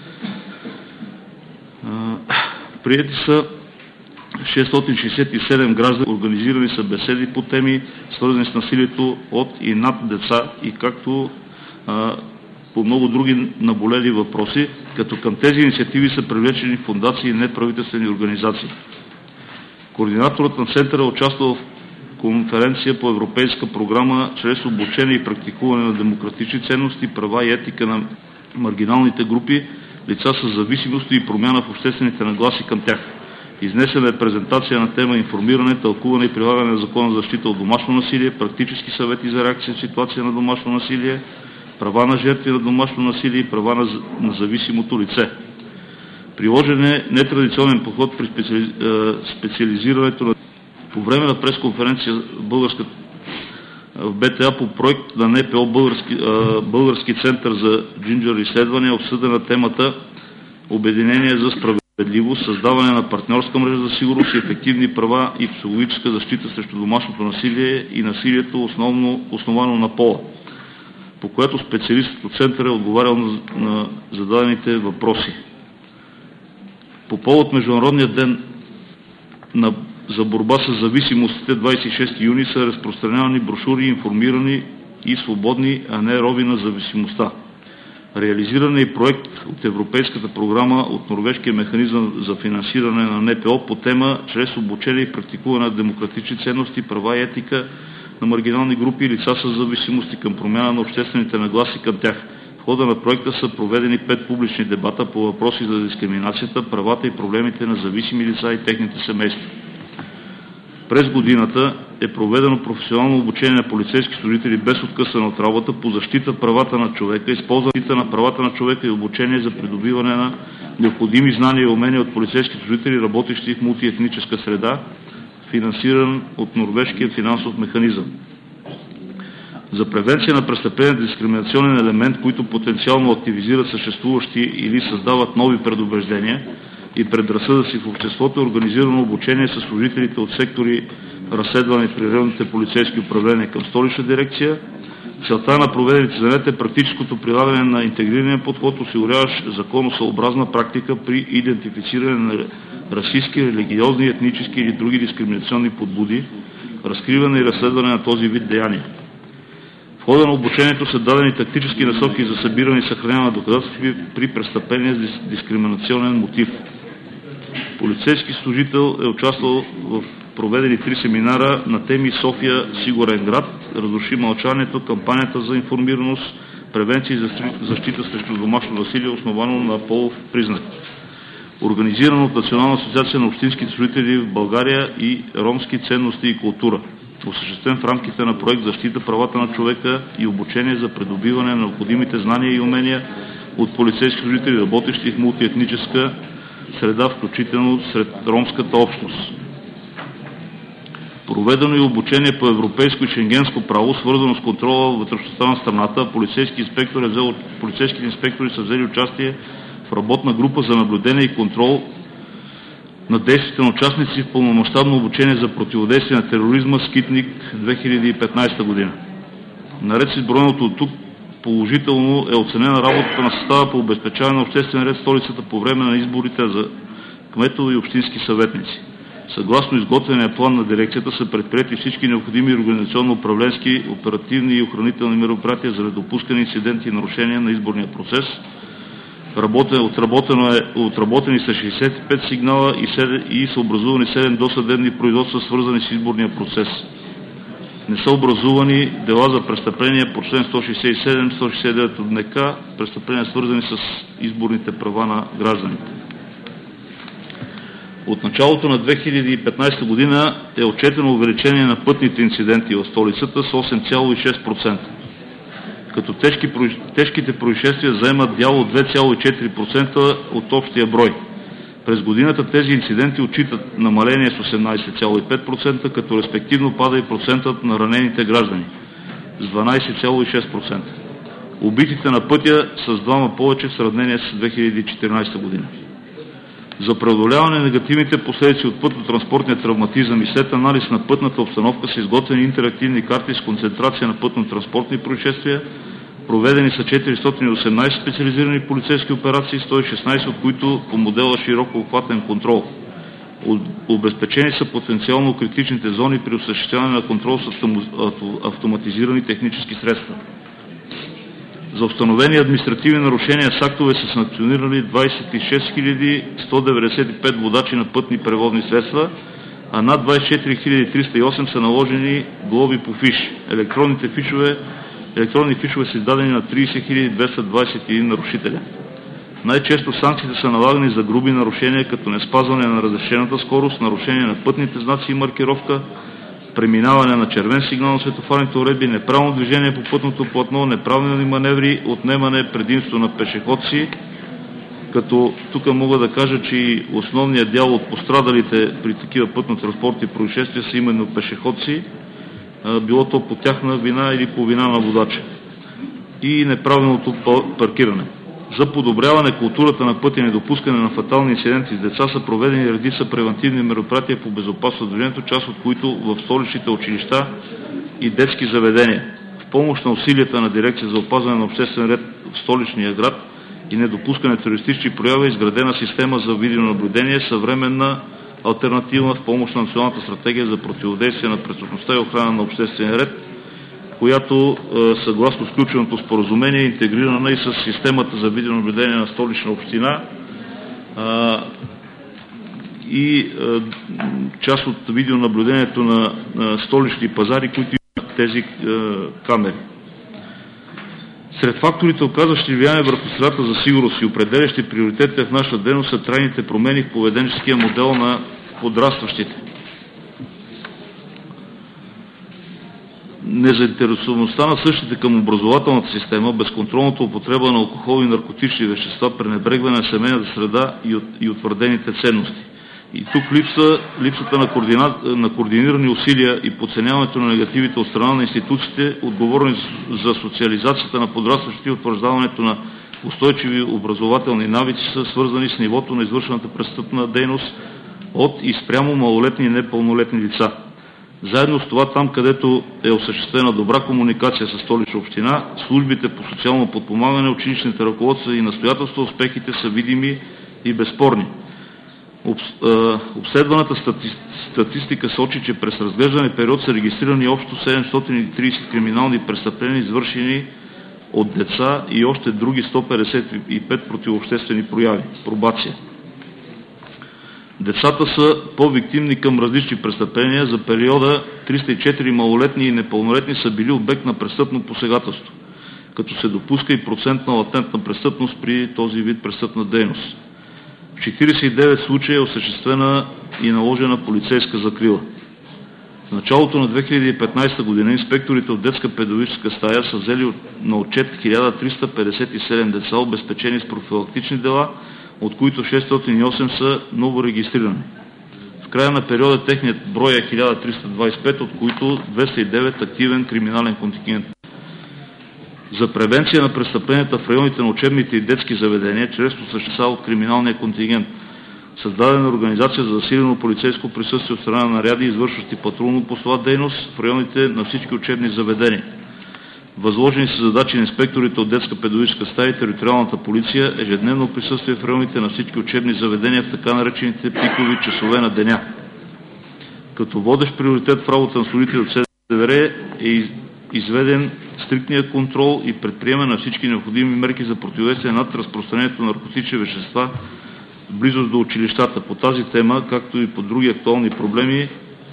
А, приети са шестстотин шестдесет и седем граждани, организирани са беседи по теми, свързани с насилието от и над деца, и както а, по много други наболели въпроси, като към тези инициативи са привлечени фондации и неправителствени организации. Координаторът на центъра участва в конференция по европейска програма чрез обучение и практикуване на демократични ценности, права и етика на маргиналните групи, лица с зависимости и промяна в обществените нагласи към тях. Изнесена е презентация на тема информиране, тълкуване и прилагане на Закона за защита от домашно насилие, практически съвети за реакция в ситуация на домашно насилие, права на жертви на домашно насилие и права на, на зависимото лице. Приложен е нетрадиционен подход при специали... специализирането на... По време на пресконференция в, Българска... в БТА по проект на НПО Български, Български център за джинджър изследвания обсъдена темата Обединение за справедливост, създаване на партньорска мрежа за сигурност и ефективни права и психологическа защита срещу домашното насилие и насилието основно, основано на пола, по което специалистът от центъра е отговарял на, на зададените въпроси. По повод Международния ден на, за борба с зависимостите двадесет и шести юни са разпространявани брошури, информирани и свободни, а не роби на зависимостта. Реализиран е и проект от Европейската програма от Норвежкия механизъм за финансиране на НПО по тема чрез обучение и практикуване на демократични ценности, права и етика на маргинални групи и лица с зависимости към промяна на обществените нагласи към тях. В хода на проекта са проведени пет публични дебата по въпроси за дискриминацията, правата и проблемите на зависими лица и техните семейства. През годината е проведено професионално обучение на полицейски служители без откъсване от работа по защита правата на човека, използването на правата на човека и обучение за придобиване на необходими знания и умения от полицейски служители, работещи в мултиетническа среда, финансиран от Норвежкия финансов механизъм. За превенция на престъпления дискриминационен елемент, които потенциално активизират съществуващи или създават нови предубеждения и предразсъдъци в обществото, е организирано обучение с служителите от сектори разследване при районните полицейски управления към Столична дирекция. Целта на проведените занятия е практическото прилагане на интегрирания подход, осигуряващ законосъобразна практика при идентифициране на расистски, религиозни, етнически или други дискриминационни подбуди, разкриване и разследване на този вид деяния. В хода на обучението са дадени тактически насоки за събиране и съхраняване на доказателства при престъпления с дискриминационен мотив. Полицейски служител е участвал в проведени три семинара на теми София сигурен град, разруши мълчанието, кампанията за информираност, превенция и защита срещу домашно насилие, основано на полов признак. Организирано от Национална асоциация на общинските служители в България и ромски ценности и култура. Осъществен в рамките на проект Защита правата на човека и обучение за придобиване на необходимите знания и умения от полицейски служители, работещи в мултиетническа среда, включително сред ромската общност. Проведено и обучение по европейско и шенгенско право, свързано с контрола във вътрешността на страната. Полицейски инспектор е взел, полицейските инспектори са взели участие в работна група за наблюдение и контрол на действията на участници в пълномащабно обучение за противодействие на тероризма Скитник две хиляди и петнадесета година. Наред с изброеното от тук, положително е оценена работата на състава по обезпечаване на обществен ред в столицата по време на изборите за кметове и общински съветници. Съгласно изготвения план на дирекцията са предприети всички необходими организационно-управленски, оперативни и охранителни мероприятия за недопускане инциденти и нарушения на изборния процес. Отработено е, отработени са шейсет и пет сигнала и, седем, и са образувани седем досъдебни производства, свързани с изборния процес. Не са образувани дела за престъпления по член сто шейсет и седем сто шейсет и девет от НК, престъпления свързани с изборните права на гражданите. От началото на две хиляди и петнадесета година е отчетено увеличение на пътните инциденти в столицата с осем цяло и шест процента, като тежки, тежките происшествия заемат дял от две цяло и четири процента от общия брой. През годината тези инциденти отчитат намаление с осемнадесет цяло и пет процента, като респективно пада и процентът на ранените граждани с дванадесет цяло и шест процента. Убитите на пътя с двама повече в сравнение с две хиляди и четиринадесета година. За преодоляване на негативните последици от пътно-транспортния травматизъм и след анализ на пътната обстановка са изготвени интерактивни карти с концентрация на пътно-транспортни происшествия. Проведени са четиристотин и осемнадесет специализирани полицейски операции, сто и шестнадесет от които по модела широко обхватен контрол. Обезпечени са потенциално критичните зони при осъществяване на контрол с автоматизирани технически средства. За установени административни нарушения с актове са санкционирали двадесет и шест хиляди сто деветдесет и пет водачи на пътни превозни средства, а над двадесет и четири хиляди триста и осем са наложени глоби по фиш. Електронните фишове, електронни фишове са издадени на тридесет хиляди двеста двадесет и един нарушителя. Най-често санкциите са налагани за груби нарушения, като неспазване на разрешената скорост, нарушение на пътните знаци и маркировка, преминаване на червен сигнал на светофарните уредби, неправилно движение по пътното платно, неправилни маневри, отнемане предимство на пешеходци, като тук мога да кажа, че и основният дял от пострадалите при такива пътно-транспортни происшествия са именно пешеходци, било то по тяхна вина или по вина на водача. И неправилното паркиране. За подобряване културата на пътя и недопускане на фатални инциденти с деца са проведени редица превантивни мероприятия по безопасност на движението, част от които в столичните училища и детски заведения. В помощ на усилията на Дирекция за опазване на обществен ред в столичния град и недопускане на терористични прояви е изградена система за видеонаблюдение, съвременна алтернатива в помощ на Националната стратегия за противодействие на престъпността и охрана на обществения ред, която съгласно сключеното споразумение е интегрирана и с системата за видеонаблюдение на Столична община и част от видеонаблюдението на столични пазари, които имат тези камери. Сред факторите, оказващи влияние върху средата за сигурност и определящи приоритетите в нашата дейност, са трайните промени в поведенческия модел на подрастващите. Незаинтересоваността на същите към образователната система, безконтролната употреба на алкохол и наркотични вещества, пренебрегване на семейната среда и, от, и утвърдените ценности. И тук липса, липсата на, координа, на координирани усилия и подценяването на негативите от страна на институциите, отговорни за социализацията на подрастващите и утвърждаването на устойчиви образователни навици, са свързани с нивото на извършената престъпна дейност от и спрямо малолетни и непълнолетни лица. Заедно с това, там където е осъществена добра комуникация с Столична община, службите по социално подпомагане, училищните ръководства и настоятелства, успехите са видими и безспорни. Обследваната статистика сочи, че през разглеждане период са регистрирани общо седемстотин и тридесет криминални престъпления, извършени от деца и още други сто петдесет и пет противообществени прояви. Пробация. Децата са по-виктимни към различни престъпления. За периода триста и четири малолетни и непълнолетни са били обект на престъпно посегателство, като се допуска и процент на латентна престъпност при този вид престъпна дейност. В четиридесет и девет случая е осъществена и наложена полицейска закрила. В началото на две хиляди и петнадесета година инспекторите от детска педагогическа стая са взели на отчет хиляда триста петдесет и седем деца, обезпечени с профилактични дела, от които шестстотин и осем са ново регистрирани. В края на периода техният брой е хиляда триста двадесет и пет, от които двеста и девет активен криминален контингент. За превенция на престъпленията в районите на учебните и детски заведения, чрез осъществява от криминалния контингент. Създадена организация за засилено полицейско присъствие от страна на наряди, извършващи патрулно-постова дейност в районите на всички учебни заведения. Възложени са задачи на инспекторите от детска педагогическа стая и териториалната полиция, ежедневно присъствие в районите на всички учебни заведения в така наречените пикови часове на деня. Като водещ приоритет в работа на служители от СДВР е изведен стриктния контрол и предприемане на всички необходими мерки за противодействие над разпространението на наркотични вещества в близост до училищата. По тази тема, както и по други актуални проблеми,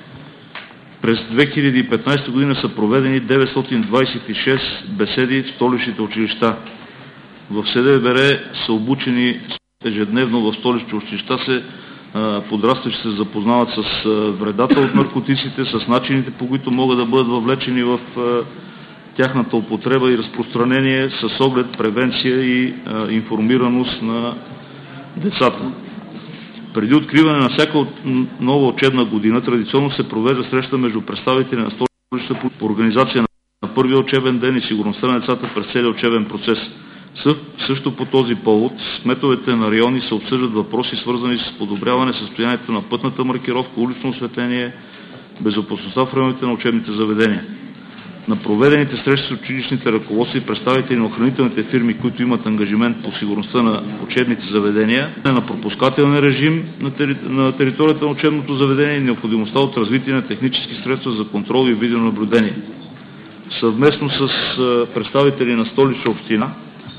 през две хиляди и петнадесета година са проведени деветстотин двадесет и шест беседи в столичните училища. В СДВР са обучени ежедневно в столичните училища, се подрастващи се запознават с вредата от наркотиците, с начините, по които могат да бъдат въвлечени в тяхната употреба и разпространение, с оглед превенция и информираност на децата. Преди откриване на всяка нова учебна година традиционно се провежда среща между представители на столичната по организация на първия учебен ден и сигурността на децата през целия учебен процес. Също по този повод с кметовете на райони се обсъждат въпроси, свързани с подобряване състоянието на пътната маркировка, улично осветление, безопасността в районите на учебните заведения. На проведените срещи с училищните ръководства и представители на охранителните фирми, които имат ангажимент по сигурността на учебните заведения, на пропускателен режим на, тери... на територията на учебното заведение и необходимостта от развитие на технически средства за контрол и видеонаблюдение. съвместно с представители на Столична община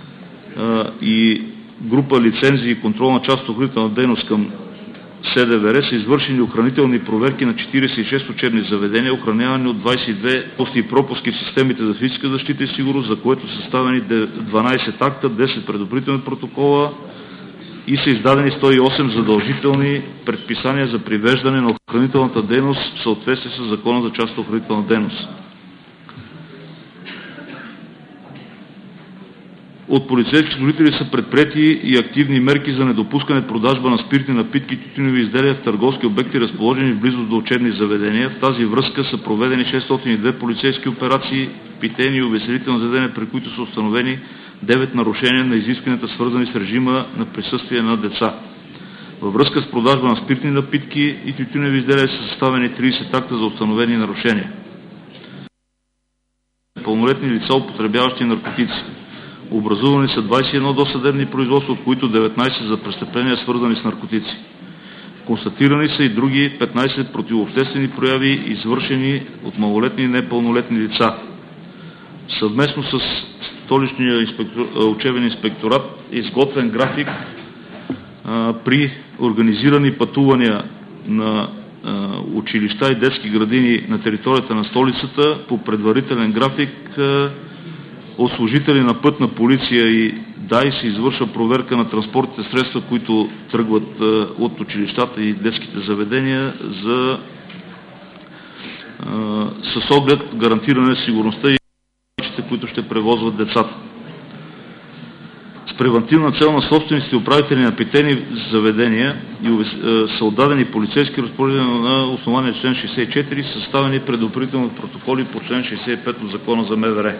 и група лицензии и контрол на част охранителна дейност към СДВР са извършени охранителни проверки на четиридесет и шест учебни заведения, охранявани от двадесет и две пусти и пропуски в системите за физическа защита и сигурност, за което са съставени дванадесет акта, десет предупредителни протокола и са издадени сто и осем задължителни предписания за привеждане на охранителната дейност в съответствие с Закона за частната охранителна дейност. От полицейски служители са предприети и активни мерки за недопускане продажба на спиртни напитки и тютюневи изделия в търговски обекти, разположени в близост до учебни заведения. В тази връзка са проведени шестстотин и две полицейски операции, питейни и увеселителни заведения, при които са установени девет нарушения на изискванията, свързани с режима на присъствие на деца. Във връзка с продажба на спиртни напитки и тютюневи изделия са съставени тридесет акта за установени нарушения. Пълнолетни лица, употребяващи наркотици. Образувани са двадесет и едно досъдебни производства, от които деветнадесет за престъпления, свързани с наркотици. Констатирани са и други петнадесет противообществени прояви, извършени от малолетни и непълнолетни лица. Съвместно с Столичния инспектор, учебен инспекторат е изготвен график а, при организирани пътувания на а, училища и детски градини на територията на столицата по предварителен график а, от служители на Пътна полиция и ДАИ се извършва проверка на транспортните средства, които тръгват а, от училищата и детските заведения за, а, с оглед гарантиране на сигурността и които ще превозват децата. С превантивна цел на собствениците и управители на питейни заведения и са отдадени полицейски разпореждания на основание член шестдесет и четири, съставени предупредителни протоколи по член шестдесет и пет от Закона за МВР.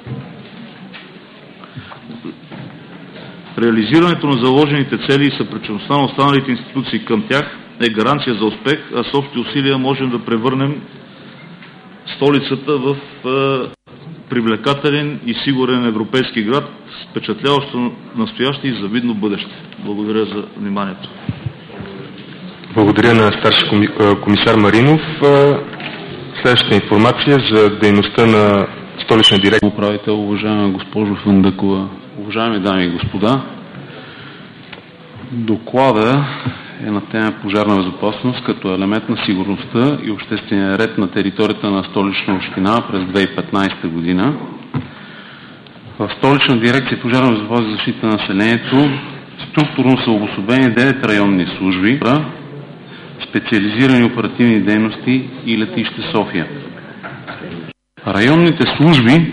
Реализирането на заложените цели и съпричастността на останалите институции към тях е гаранция за успех, а с общи усилия можем да превърнем столицата в привлекателен и сигурен европейски град с впечатляващо настояще и завидно бъдеще. Благодаря за вниманието. Благодаря на старши комисар Маринов. Следващата информация за дейността на Столична дирекция. Управител, уважаема госпожо Фандъкова, уважаеми дами и господа, доклада е на тема пожарна безопасност като елемент на сигурността и обществения ред на територията на Столична община през две хиляди и петнадесета година. В Столична дирекция пожарна безопасност и защита на населението структурно са обособени девет районни служби, специализирани оперативни дейности и летище София. Районните служби,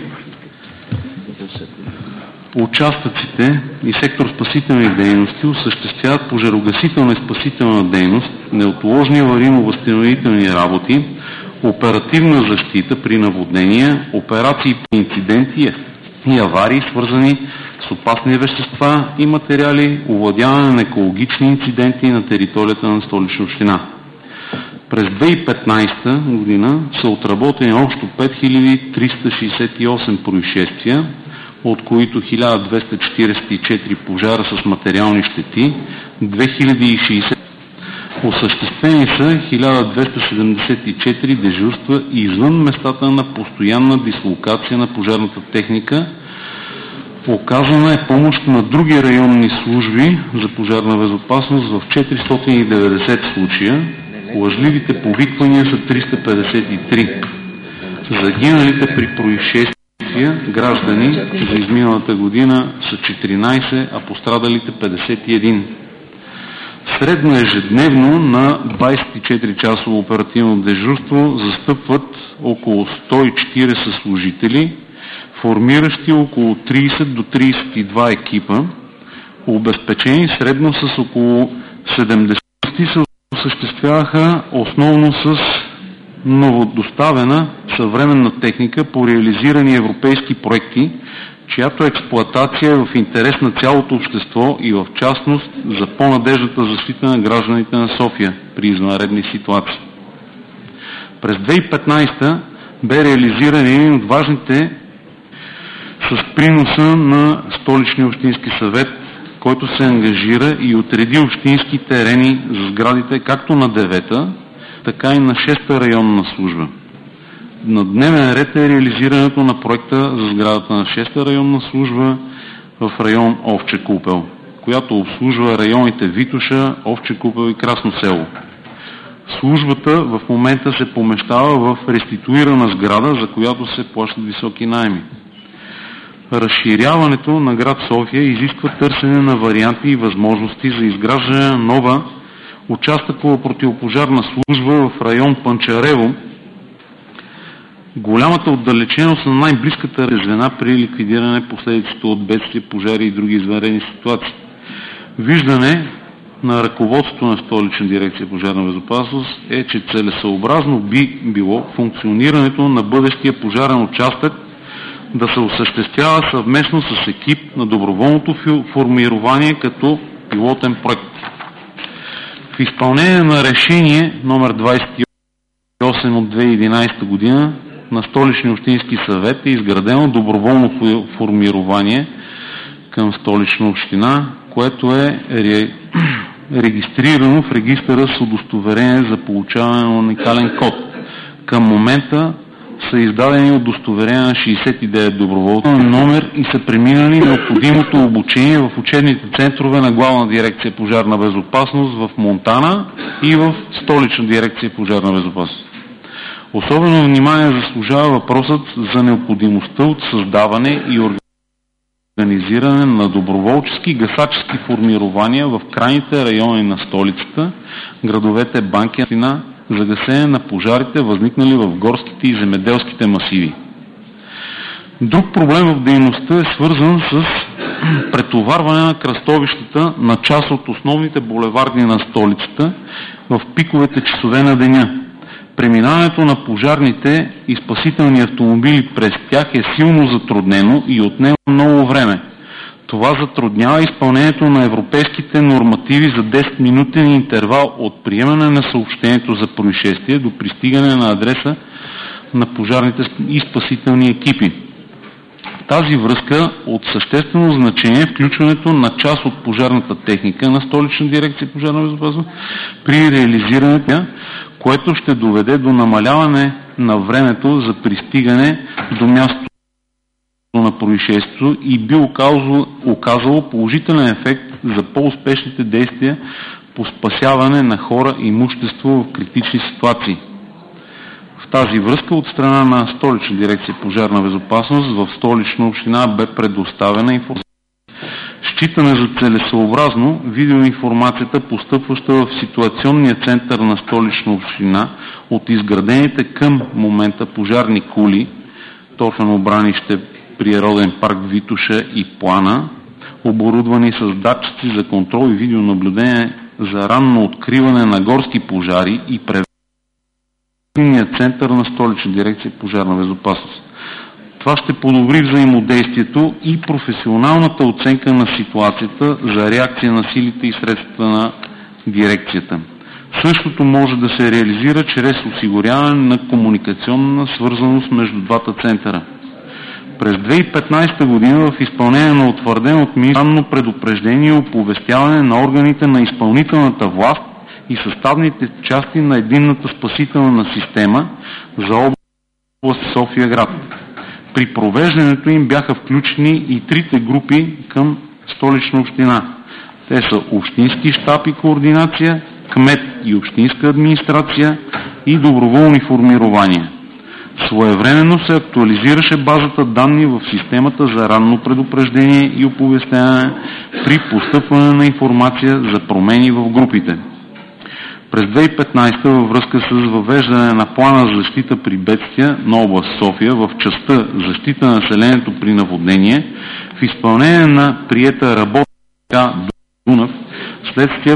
участъците и сектор спасителни дейности осъществяват пожарогасителна и спасителна дейност, неотложни аварийно-възстановителни работи, оперативна защита при наводнения, операции по инциденти и аварии, свързани с опасни вещества и материали, овладяване на екологични инциденти на територията на Столична община. През две хиляди и петнадесета година са отработени общо пет хиляди триста шестдесет и осем происшествия, от които хиляда двеста четиридесет и четири пожара с материални щети, две хиляди и шестдесет. Осъществени са хиляда двеста седемдесет и четири дежурства извън местата на постоянна дислокация на пожарната техника. Оказана е помощ на други районни служби за пожарна безопасност в четиристотин и деветдесет случая. Лъжливите повиквания са триста петдесет и три. Загиналите при происшествия граждани за изминалата година са четиринадесет, а пострадалите петдесет и един. Средно ежедневно на двадесет и четири часово оперативно дежурство застъпват около сто и четиридесет служители, формиращи около тридесет до тридесет и два екипа, обезпечени средно с около седемдесет. Се осъществяваха основно с новодоставена съвременна техника по реализирани европейски проекти, чиято експлоатация е в интерес на цялото общество и в частност за по-надежната защита на гражданите на София при извънредни ситуации. През две хиляди и петнадесета бе реализиран един от важните с приноса на Столичния общински съвет, който се ангажира и отреди общински терени за сградите както на девета, така и на шеста районна служба. на дневен ред е реализирането на проекта за сградата на шеста районна служба в район Овча купел, която обслужва районите Витоша, Овча купел и Красно село. Службата в момента се помещава в реституирана сграда, за която се плащат високи наеми. Разширяването на град София изисква търсене на варианти и възможности за изграждане на нова участъкова противопожарна служба в район Панчарево. Голямата отдалеченост на най-близката звена при ликвидиране последиците от бедствия, пожари и други извънредни ситуации. Виждане на ръководството на Столична дирекция пожарна безопасност е, че целесъобразно би било функционирането на бъдещия пожарен участък да се осъществява съвместно с екип на доброволното формирование като пилотен проект. В изпълнение на решение номер двадесет и осем от две хиляди и единадесета година на Столичния общински съвет е изградено доброволно формирование към Столична община, което е ре... регистрирано в регистъра с удостоверение за получаване на уникален код. Към момента са издадени удостоверения на шейсет и девет доброволци номер и са преминали необходимото обучение в учебните центрове на Главна дирекция пожарна безопасност в Монтана и в Столична дирекция пожарна безопасност. Особено внимание заслужава въпросът за необходимостта от създаване и организиране на доброволчески гасачески формирования в крайните райони на столицата, градовете Банкя, за гасене на пожарите, възникнали в горските и земеделските масиви. Друг проблем в дейността е свързан с претоварване на кръстовищата на част от основните булеварди на столицата в пиковете часове на деня. Преминаването на пожарните и спасителни автомобили през тях е силно затруднено и отнема много време. Това затруднява изпълнението на европейските нормативи за десет-минутен интервал от приемане на съобщението за происшествие до пристигане на адреса на пожарните и спасителни екипи. В тази връзка от съществено значение е включването на част от пожарната техника на Столична дирекция пожарна безопасност при реализирането, което ще доведе до намаляване на времето за пристигане до мястото на происшествието и би оказало, оказало положителен ефект за по-успешните действия по спасяване на хора и имущество в критични ситуации. В тази връзка от страна на Столична дирекция пожарна безопасност в Столична община бе предоставена информация. Считаме за целесъобразно видеоинформацията, постъпваща в ситуационния център на Столична община от изградените към момента пожарни кули, торфено бранище, природен парк Витоша и Плана, оборудвани с датчици за контрол и видеонаблюдение за ранно откриване на горски пожари и превентивния център на Столична дирекция пожарна безопасност. Това ще подобри взаимодействието и професионалната оценка на ситуацията за реакция на силите и средствата на дирекцията. Същото може да се реализира чрез осигуряване на комуникационна свързаност между двата центъра. През две хиляди и петнадесета година в изпълнение на утвърдено от министерството предупреждение и оповестяване на органите на изпълнителната власт и съставните части на единната спасителна система за област София град. При провеждането им бяха включени и трите групи към Столична община. Те са общински щаб и координация, кмет и общинска администрация и доброволни формирования. Своевременно се актуализираше базата данни в системата за ранно предупреждение и оповестяване при постъпване на информация за промени в групите. През две хиляди и петнадесета във връзка с въвеждане на плана за защита при бедствия на област София в частта защита на населението при наводнение, в изпълнение на приета работа Дунав, следствие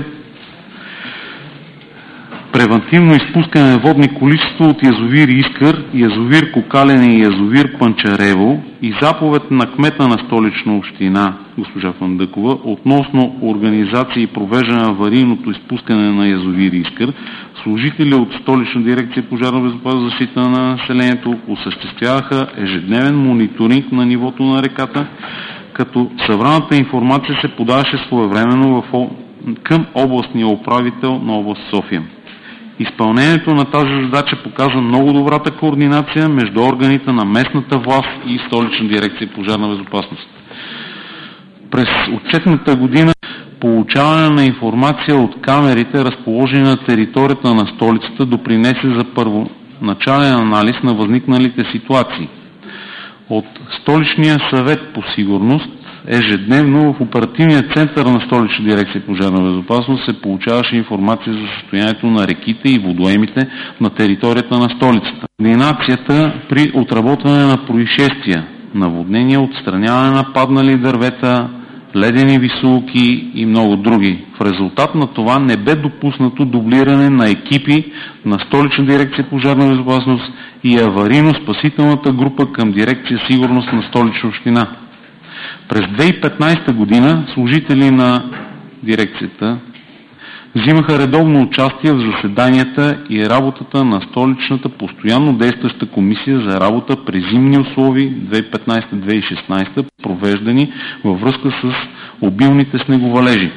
превантивно изпускане на водни количества от язовир Искър, язовир Кокалене и язовир Панчарево и заповед на кмета на Столична община госпожа Фандъкова относно организация и провеждане на аварийното изпускане на язовир Искър, служители от Столична дирекция пожарна безопасност за защита на населението осъществяваха ежедневен мониторинг на нивото на реката, като събраната информация се подаваше своевременно в, към областния управител на област София. Изпълнението на тази задача показва много добрата координация между органите на местната власт и Столична дирекция пожарна безопасност. През отчетната година получаване на информация от камерите, разположени на територията на столицата, допринесе за първоначален анализ на възникналите ситуации. От Столичния съвет по сигурност ежедневно в оперативния център на Столична дирекция пожарна безопасност се получаваше информация за състоянието на реките и водоемите на територията на столицата. Координацията при отработване на происшествия, наводнения, отстраняване на паднали дървета, ледени висулки и много други. В резултат на това не бе допуснато дублиране на екипи на Столична дирекция пожарна безопасност и аварийно-спасителната група към дирекция сигурност на Столична община. През две хиляди и петнадесета година служители на дирекцията взимаха редовно участие в заседанията и работата на столичната постоянно действаща комисия за работа при зимни условия две хиляди и петнадесета - две хиляди и шестнадесета, провеждани във връзка с обилните снеговалежи.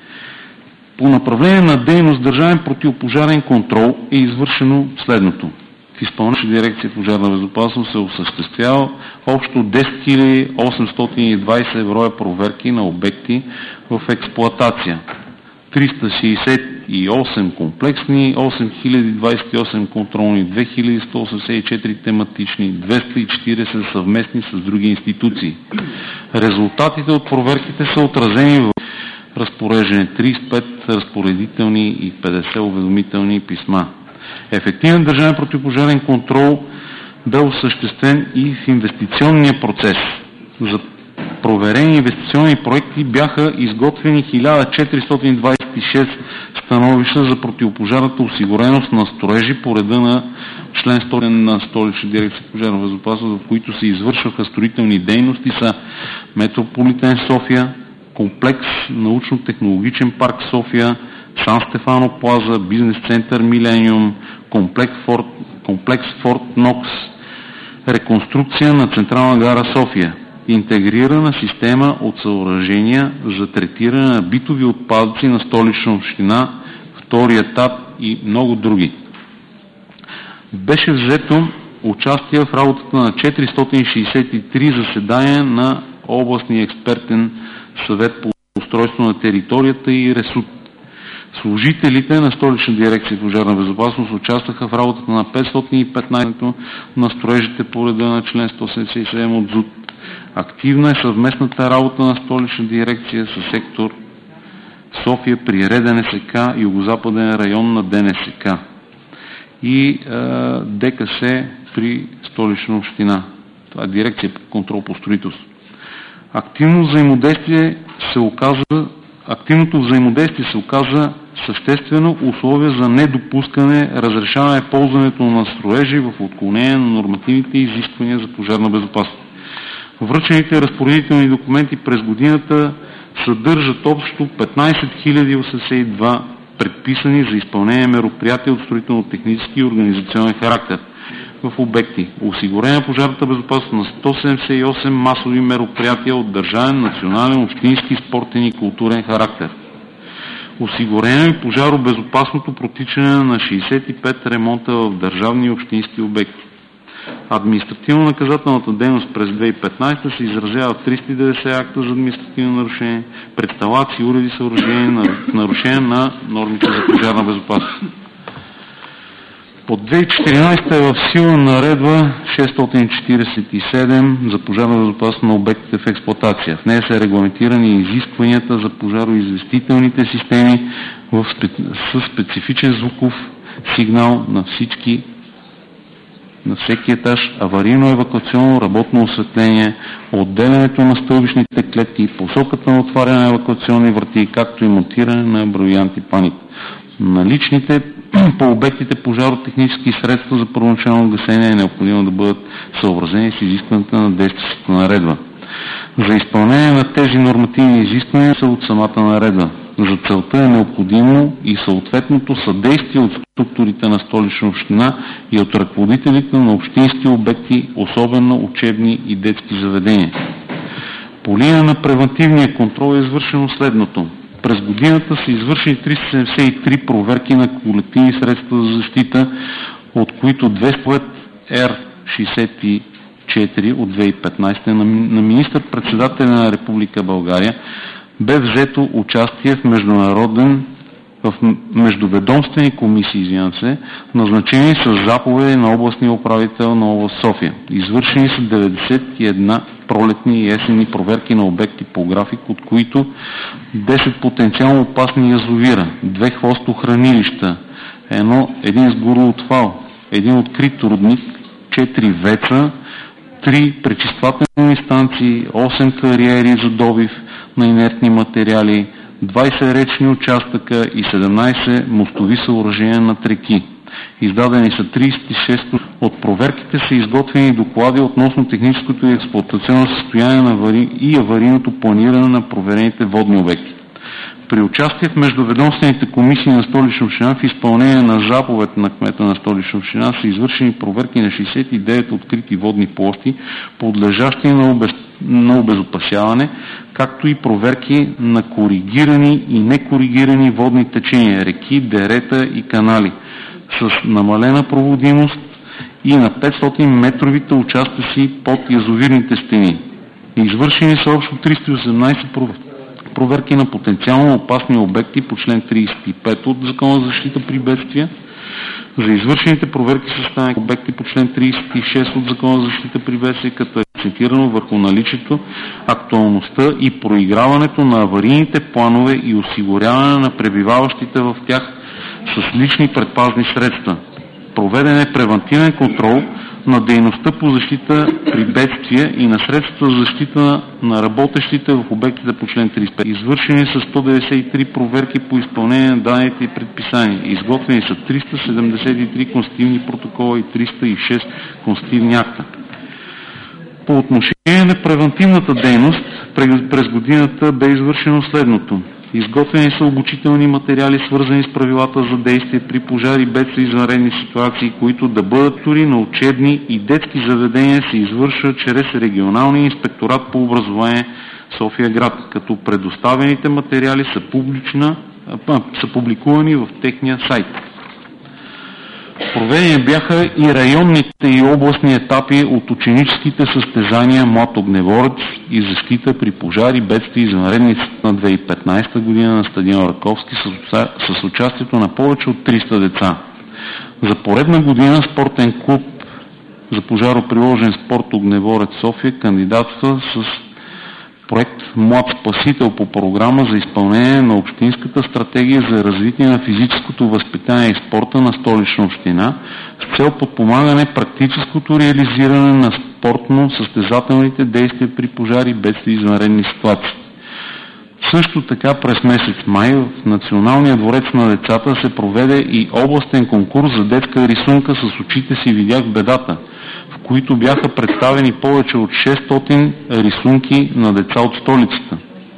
По направление на дейност държавен противопожарен контрол е извършено следното. В Изпълнителна дирекция пожарна безопасност се осъществява общо десет хиляди осемстотин и двадесет броя проверки на обекти в експлоатация. триста шестдесет и осем комплексни, осем хиляди двадесет и осем контролни, две хиляди сто осемдесет и четири тематични, двеста и четиридесет съвместни с други институции. Резултатите от проверките са отразени в разпореждане тридесет и пет разпоредителни и петдесет уведомителни писма. Ефективен държавен противопожарен контрол бе осъществен и в инвестиционния процес. За проверени инвестиционни проекти бяха изготвени хиляда четиристотин двадесет и шест становища за противопожарната осигуреност на строежи по реда на член сто на Столична дирекция пожарна безопасност, в които се извършваха строителни дейности, са Метрополитен София, комплекс научно-технологичен парк София, Сан Стефано Плаза, бизнес център Милениум, комплекс Форт, комплекс Форт Нокс, реконструкция на Централна гара София, интегрирана система от съоръжения за третиране на битови отпадъци на Столична община, втори етап и много други. Беше взето участие в работата на четиристотин шестдесет и три заседания на областния експертен съвет по устройство на територията и РЕСУТ. Служителите на Столична дирекция пожарна безопасност участваха в работата на петстотин и петнадесет на строежите по реда на член сто седемдесет и седем от ЗУТ. Активна е съвместната работа на Столична дирекция със сектор София при РДНСК, Югозападен район на ДНСК и е, ДКС при Столична община. Това е дирекция по контрол по строителство. Активно взаимодействие се оказа, активното взаимодействие се оказа съществено условие за недопускане, разрешаване ползването на строежи в отклонение на нормативните изисквания за пожарна безопасност. Връчените разпоредителни документи през годината съдържат общо петнадесет хиляди осемдесет и два предписани за изпълнение мероприятия от строително-технически и организационен характер в обекти. Осигурена пожарната безопасност на сто седемдесет и осем масови мероприятия от държавен, национален, общински, спортен и културен характер. Осигурено и пожаробезопасното протичане на шестдесет и пет ремонта в държавни и общински обекти. Административно-наказателната дейност през две хиляди и петнадесета се изразява в триста и деветдесет акта за административно нарушение, предсталации, уреди, съоръжения на нарушение на нормите за пожарна безопасност. От две хиляди и четиринадесета е в сила наредба шестстотин четиридесет и седем за пожарна безопасност на обектите в експлоатация. В нея са регламентирани изискванията за пожароизвестителните системи в специ... с специфичен звуков сигнал на всички на всеки етаж, аварийно-евакуационно работно осветление, отделянето на стълбищните клетки, посоката на отваряне на евакуационни врати, както и монтиране на броянти паник. Наличните по обектите пожаротехнически средства за първоначално гасене е необходимо да бъдат съобразени с изискването на действащата наредба. За изпълнение на тези нормативни изисквания са от самата наредба. За целта е необходимо и съответното съдействие от структурите на Столична община и от ръководителите на общински обекти, особено учебни и детски заведения. По линия на превентивния контрол е извършено следното. През годината са извършени триста седемдесет и три проверки на колективни средства за защита, от които двеста Р шейсет и четири от две хиляди и петнадесета на, на министър-председателя на Република България бе взето участие в международен в междуведомствени комисии, извинявам се, назначени с заповеди на областния управител на област София. Извършени са деветдесет и една пролетни и есенни проверки на обекти по график, от които десет потенциално опасни язовира, две хвостохранилища, едно, един сгуроотвал, един открит рудник, четири веца, три пречиствателни станции, осем кариери за добив на инертни материали, двадесет речни участъка и седемнадесет мостови съоръжения над реки. Издадени са тридесет и шест. От проверките са изготвени доклади относно техническото и експлоатационно състояние на авари... и аварийното планиране на проверените водни обекти. При участие в междуведомствените комисии на Столична община в изпълнение на заповед на кмета на Столична община са извършени проверки на шейсет и девет открити водни площи, подлежащи на, обез... на обезопасяване, както и проверки на коригирани и некоригирани водни течения, реки, дерета и канали с намалена проводимост и на петстотин метровите участъци под язовирните стени. Извършени са общо триста и осемнадесет проверки на потенциално опасни обекти по член тридесет и пет от Закона за защита при бедствия. За извършените проверки са станали обекти по член тридесет и шест от Закона за защита при бедствия, като е акцентирано върху наличието, актуалността и проиграването на аварийните планове и осигуряване на пребиваващите в тях с лични предпазни средства. Проведен е превантивен контрол на дейността по защита при бедствия и на средства за защита на работещите в обектите по член тридесет и пет. Извършени са сто деветдесет и три проверки по изпълнение на данните и предписания. Изготвени са триста седемдесет и три констативни протокола и триста и шест констативни акта. По отношение на превантивната дейност, през годината бе извършено следното. Изготвени са обучителни материали, свързани с правилата за действие при пожари, бедствия и извънредни ситуации, които да бъдат тури на учебни и детски заведения се извършват чрез регионалния инспекторат по образование София град, като предоставените материали са, публична, а, са публикувани в техния сайт. Проведени бяха и районните и областни етапи от ученическите състезания Млад огневорец и защита при пожари, бедствия и извънредни на две хиляди и петнадесета година на стадион Раковски с, с участието на повече от триста деца. За поредна година спортен клуб за пожароприложен спорт Огневорец София кандидатства с проект Млад спасител по програма за изпълнение на Общинската стратегия за развитие на физическото възпитание и спорта на Столична община с цел подпомагане практическото реализиране на спортно-състезателните действия при пожари, бедствия и извънредни ситуации. Също така през месец май в Националния дворец на децата се проведе и областен конкурс за детска рисунка с очите си видях бедата, в които бяха представени повече от шестстотин рисунки на деца от столицата.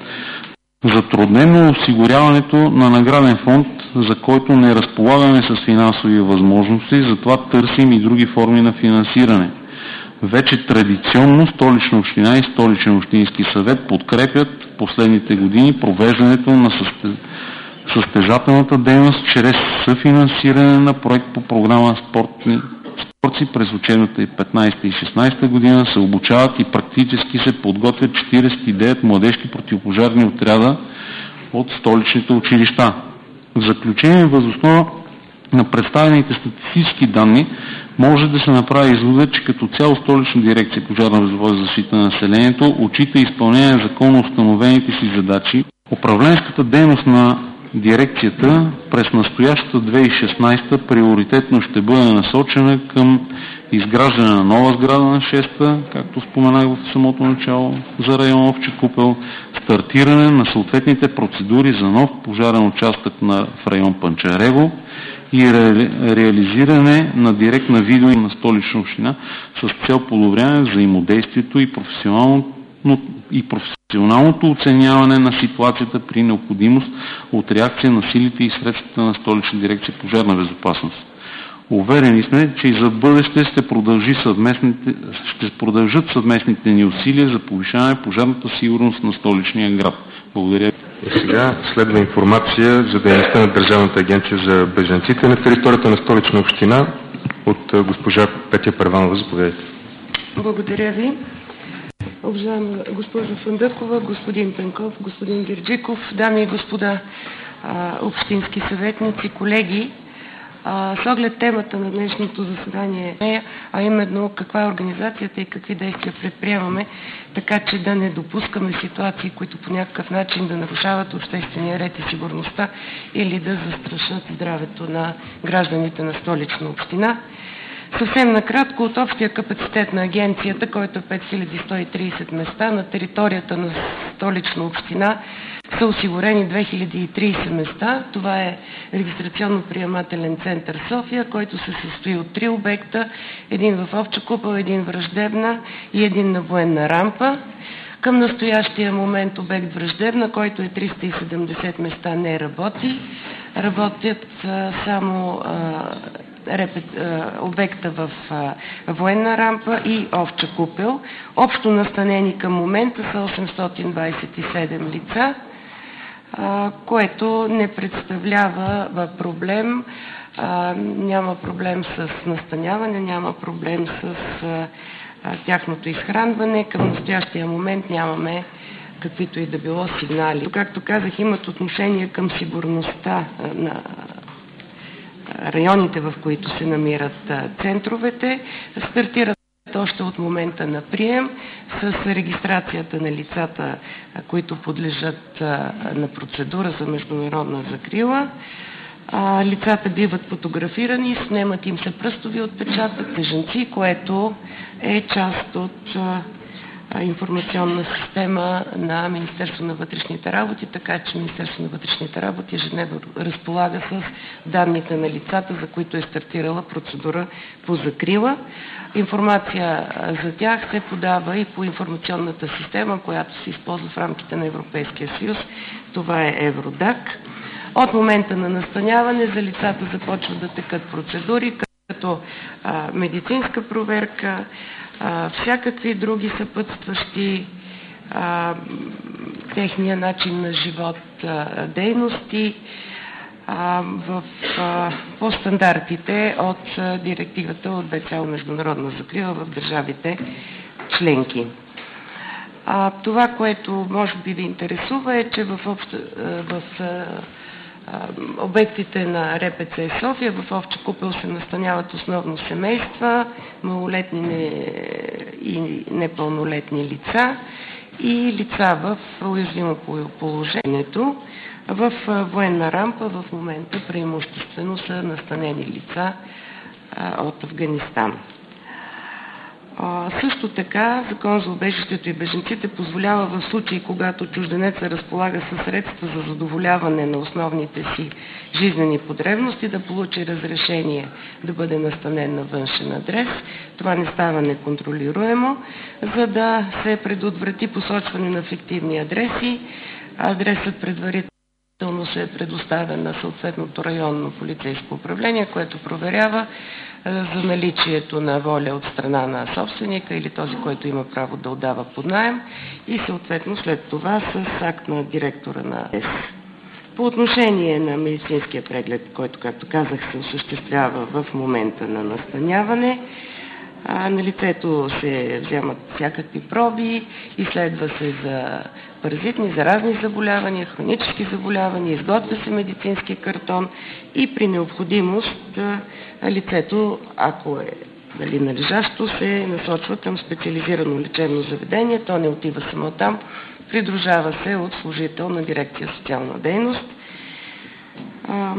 Затруднено осигуряването на награден фонд, за който не разполагаме с финансови възможности, затова търсим и други форми на финансиране. Вече традиционно Столична община и Столичен общински съвет подкрепят последните години провеждането на състезателната дейност чрез съфинансиране на проект по програма Спортни спорци. През учебната и петнадесета и шестнадесета година се обучават и практически се подготвят четиридесет и девет младежки противопожарни отряда от столичните училища. В заключение, въз основа на представените статистически данни може да се направи извода, че като цяло Столична дирекция Пожарна безопасност и защита на населението отчита изпълнение на законно установените си задачи. Управленската дейност на дирекцията през настоящата две хиляди и шестнадесета приоритетно ще бъде насочена към изграждане на нова сграда на шеста, както споменах в самото начало, за район Овча купел, стартиране на съответните процедури за нов пожарен участък на, в район Панчарево и ре, реализиране на директна видео на Столична община с цел подобряване взаимодействието и професионално и професионалното оценяване на ситуацията при необходимост от реакция на силите и средствата на Столична дирекция Пожарна безопасност. Уверени сме, че и за бъдеще ще, продължи съвместните, ще продължат съвместните ни усилия за повишаване пожарната сигурност на столичния град. Благодаря. И сега следва информация за дейността на Държавната агенция за бежанците на територията на Столична община от госпожа Петя Първанова. Заповядайте. Благодаря ви. Уважаема госпожа Фандъкова, господин Пенков, господин Герджиков, дами и господа а, общински съветници, колеги, а, с оглед темата на днешното заседание, а именно каква е организацията и какви действия предприемаме, така че да не допускаме ситуации, които по някакъв начин да нарушават обществения ред и сигурността или да застрашат здравето на гражданите на Столична община. Съвсем накратко, от общия капацитет на агенцията, който е пет хиляди сто и тридесет места, на територията на Столична община са осигурени две хиляди и тридесет места. Това е регистрационно-приемателен център София, който се състои от три обекта. Един в Овча купел, един Враждебна и един на Военна рампа. Към настоящия момент обект Враждебна, който е триста и седемдесет места, не работи. Работят а, само а, репет, а, обекта в а, Военна рампа и Овча купел. Общо настанени към момента са осемстотин двадесет и седем лица, а, което не представлява проблем. А, няма проблем с настаняване, няма проблем с а, а, тяхното изхранване. Към настоящия момент нямаме каквито и да било сигнали. Както казах, имат отношение към сигурността на районите, в които се намират центровете. Стартират още от момента на прием с регистрацията на лицата, които подлежат на процедура за международна закрила. Лицата биват фотографирани, снемат им се пръстови отпечатък, бежанци, което е част от информационна система на Министерството на вътрешните работи, така че Министерството на вътрешните работи ежедневно разполага с данните на лицата, за които е стартирала процедура по закрила. Информация за тях се подава и по информационната система, която се използва в рамките на Европейския съюз. Това е Евродак. От момента на настаняване за лицата започват да текат процедури, като а, медицинска проверка, а, всякакви други съпътстващи а, техния начин на живот а, дейности а, в, а, по стандартите от а, директивата от Б Ц О международна закрила в държавите членки. А, това, което може би ви интересува, е, че в, общ, в а, обектите на Р П Ц София в Овча купел се настаняват основно семейства, малолетни и непълнолетни лица и лица в уязвимо положението. В Военна рампа в момента преимуществено са настанени лица от Афганистан. А, също така, Закон за убежището и бежанците позволява в случаи, когато чужденеца разполага със средства за задоволяване на основните си жизнени потребности, да получи разрешение да бъде настанен на външен адрес. Това не става неконтролируемо, за да се предотврати посочване на фиктивни адреси. Адресът предварително се предоставя на съответното районно полицейско управление, което проверява за наличието на воля от страна на собственика или този, който има право да отдава под наем, и съответно след това с акт на директора на ЕС. По отношение на медицинския преглед, който, както казах, се осъществява в момента на настаняване, А, на лицето се вземат всякакви проби, изследва се за паразитни, заразни заболявания, хронически заболявания, изготвя се медицински картон и при необходимост а, лицето, ако е дали належащо, се насочва към специализирано лечебно заведение. То не отива само там, придружава се от служител на дирекция социална дейност. А,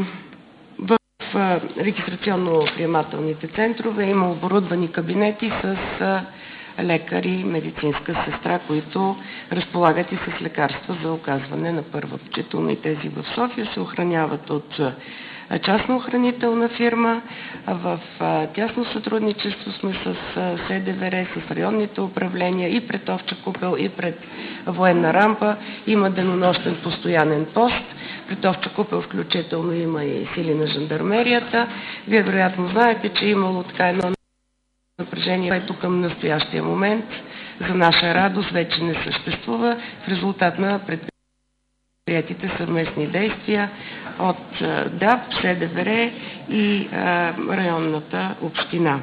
В регистрационно-приемателните центрове има оборудвани кабинети с лекари, медицинска сестра, които разполагат и с лекарства за оказване на първа, включително и тези в София, се охраняват от частна охранителна фирма. В тясно сътрудничество сме с С Д В Р, с районните управления и пред Овча купел, и пред Военна рампа. Има денонощен постоянен пост. Пред Овча купел включително има и сили на жандармерията. Вие вероятно знаете, че е имало така едно напрежение, което към настоящия момент за наша радост вече не съществува в резултат на предприятието предприятите съвместни действия от ДАП, СДВР и районната община.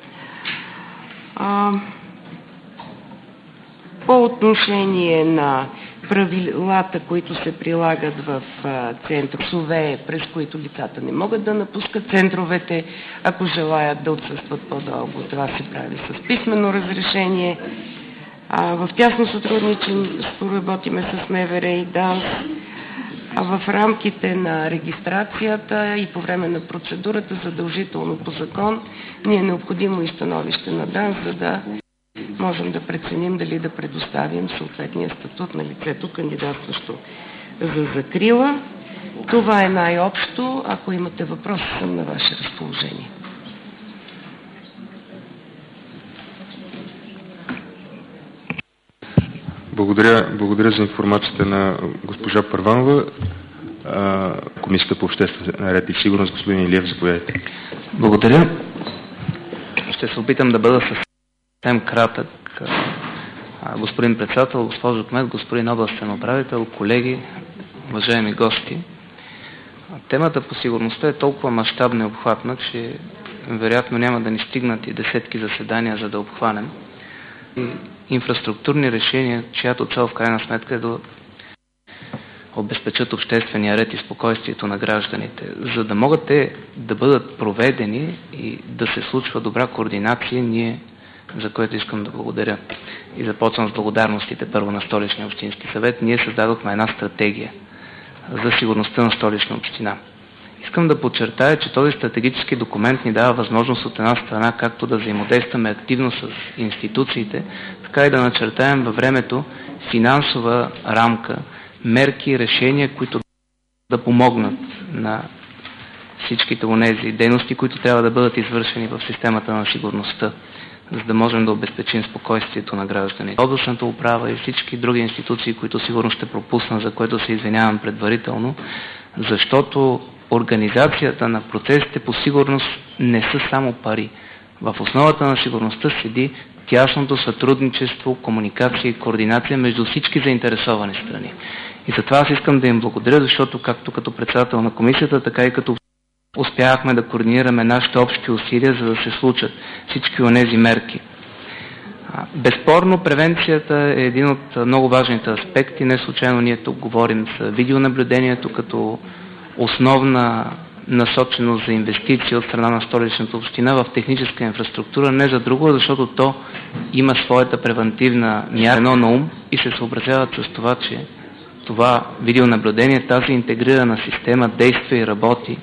По отношение на правилата, които се прилагат в центрове, през които лицата не могат да напускат центровете, ако желаят да отсъстват по-дълго, това се прави с писмено разрешение. В тясно сътрудничество работиме с МВР и ДАНС. В рамките на регистрацията и по време на процедурата, задължително по закон, ни е необходимо и становище на ДАНС, за да можем да преценим дали да предоставим съответния статут на лицето, кандидатстващо за закрила. Това е най-общо. Ако имате въпроси, съм на ваше разположение. Благодаря, благодаря за информацията на госпожа Първанова. Комисията по обществен ред и сигурност, господин Илиев, заповядайте. Благодаря. Ще се опитам да бъда съвсем кратък. Господин председател, госпожо кмет, господин областен управител, колеги, уважаеми гости. Темата по сигурността е толкова мащабна и обхватна, че вероятно няма да ни стигнат и десетки заседания, за да обхванем. И инфраструктурни решения, чиято цел в крайна сметка е да обезпечат обществения ред и спокойствието на гражданите. За да могат те да бъдат проведени и да се случва добра координация, ние, за което искам да благодаря и започвам с благодарностите първо на Столичния общински съвет, ние създадохме една стратегия за сигурността на Столична община. Искам да подчертая, че този стратегически документ ни дава възможност от една страна както да взаимодействаме активно с институциите, така и да начертаем във времето финансова рамка, мерки и решения, които да помогнат на всичките онези дейности, които трябва да бъдат извършени в системата на сигурността, за да можем да обезпечим спокойствието на гражданите. Областната управа и всички други институции, които сигурно ще пропусна, за което се извинявам предварително, защото организацията на процесите по сигурност не са само пари. В основата на сигурността седи тясното сътрудничество, комуникация и координация между всички заинтересовани страни. И затова аз искам да им благодаря, защото както като председател на комисията, така и като успяхме да координираме нашите общи усилия, за да се случат всички онези мерки. Безспорно, превенцията е един от много важните аспекти. Не случайно ние тук говорим за видеонаблюдението като основна насоченост за инвестиции от страна на Столичната община в техническа инфраструктура, не за друго, защото то има своята превентивна мярка едно на ум и се съобразяват с това, че това видеонаблюдение, тази интегрирана система действа и работи.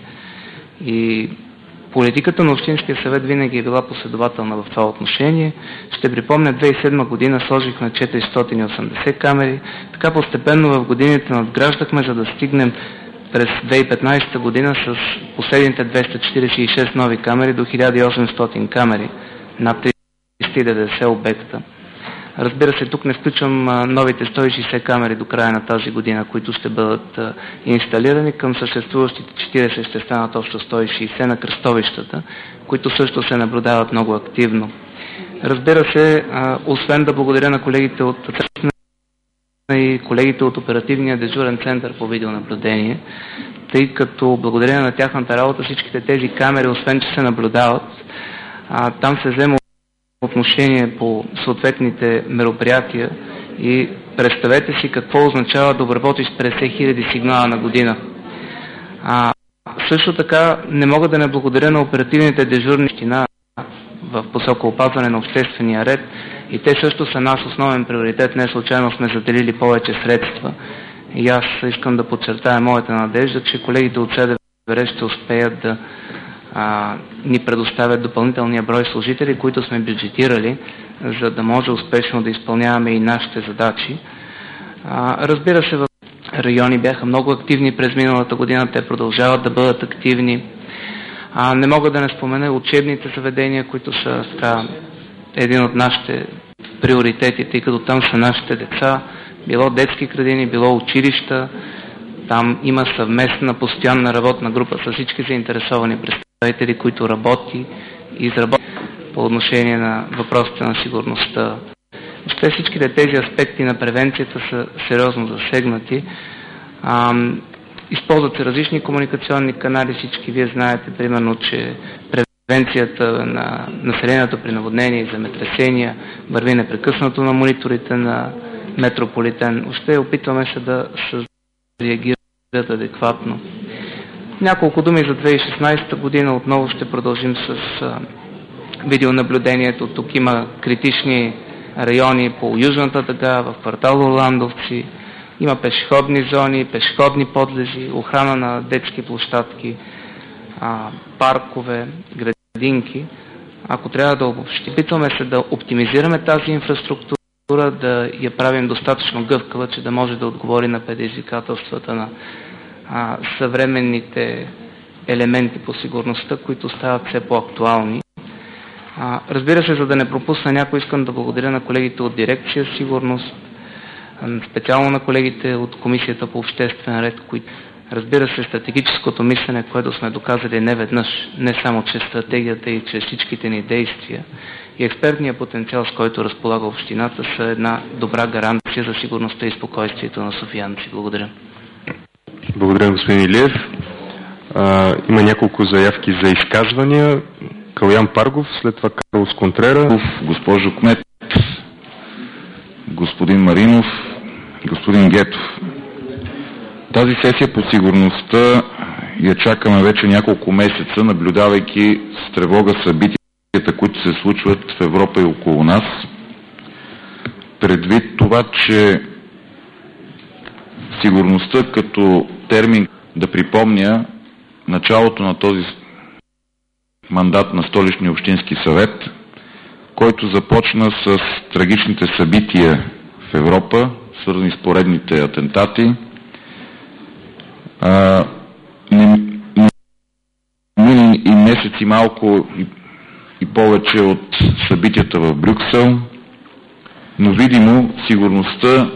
И политиката на Общинския съвет винаги е била последователна в това отношение. Ще припомня, две хиляди и седма година сложихме четиристотин и осемдесет камери, така постепенно в годините надграждахме, за да стигнем през две хиляди и петнадесета година с последните двеста четиридесет и шест нови камери до хиляда и осемстотин камери, над триста и деветдесет обекта. Разбира се, тук не включвам новите сто и шейсет камери до края на тази година, които ще бъдат инсталирани към съществуващите четиридесет, ще станат общо сто и шейсет на кръстовищата, които също се наблюдават много активно. Разбира се, освен да благодаря на колегите от и колегите от оперативния дежурен център по видеонаблюдение, тъй като благодарение на тяхната работа всичките тези камери, освен че се наблюдават, там се взема отношение по съответните мероприятия и представете си какво означава да обработиш петдесет хиляди сигнала на година. А, също така не мога да не благодаря на оперативните дежурни община в посока опазване на обществения ред и те също са наш основен приоритет. Не случайно сме заделили повече средства и аз искам да подчертая моята надежда, че колегите от СДВР ще успеят да а, ни предоставят допълнителния брой служители, които сме бюджетирали, за да може успешно да изпълняваме и нашите задачи. А, разбира се, в райони бяха много активни през миналата година, те продължават да бъдат активни. А, не мога да не спомена учебните заведения, които са така, един от нашите приоритети, тъй като там са нашите деца, било детски градини, било училища. Там има съвместна, постоянна работна група с всички заинтересовани представители, които работи и изработят по отношение на въпросите на сигурността. Въобще всичките тези аспекти на превенцията са сериозно засегнати. А, използват се различни комуникационни канали, всички вие знаете, примерно, че превенцията на населението при наводнения и земетресения върви непрекъснато на мониторите на Метрополитен. Въобще опитваме се да се реагират адекватно. Няколко думи за две хиляди и шестнадесета година. Отново ще продължим с а, видеонаблюдението. Тук има критични райони по Южната дъга, в квартал Орландовци. Има пешеходни зони, пешеходни подлези, охрана на детски площадки, а, паркове, градинки. Ако трябва да обобщим, опитваме се да оптимизираме тази инфраструктура, да я правим достатъчно гъвкава, че да може да отговори на предизвикателствата на а, съвременните елементи по сигурността, които стават все по-актуални. А, разбира се, за да не пропусна някой, искам да благодаря на колегите от дирекция сигурност, специално на колегите от Комисията по обществен ред, които, разбира се, стратегическото мислене, което сме доказали не веднъж, не само чрез стратегията и чрез всичките ни действия, и експертния потенциал, с който разполага общината, са една добра гаранция за сигурността и спокойствието на софиянци. Благодаря. Благодаря, господин Илиев. А, има няколко заявки за изказвания. Калоян Паргов, след това Карлос Контрера. Госпожо Кмет, господин Маринов, господин Гетов. Тази сесия по сигурността я чакаме вече няколко месеца, наблюдавайки с тревога събитията, които се случват в Европа и около нас. Предвид това, че сигурността като термин, да припомня началото на този мандат на Столичния общински съвет, който започна с трагичните събития в Европа, свързани с поредните атентати. А, не, не, мини и месеци малко и, и повече от събитията в Брюксел, но видимо сигурността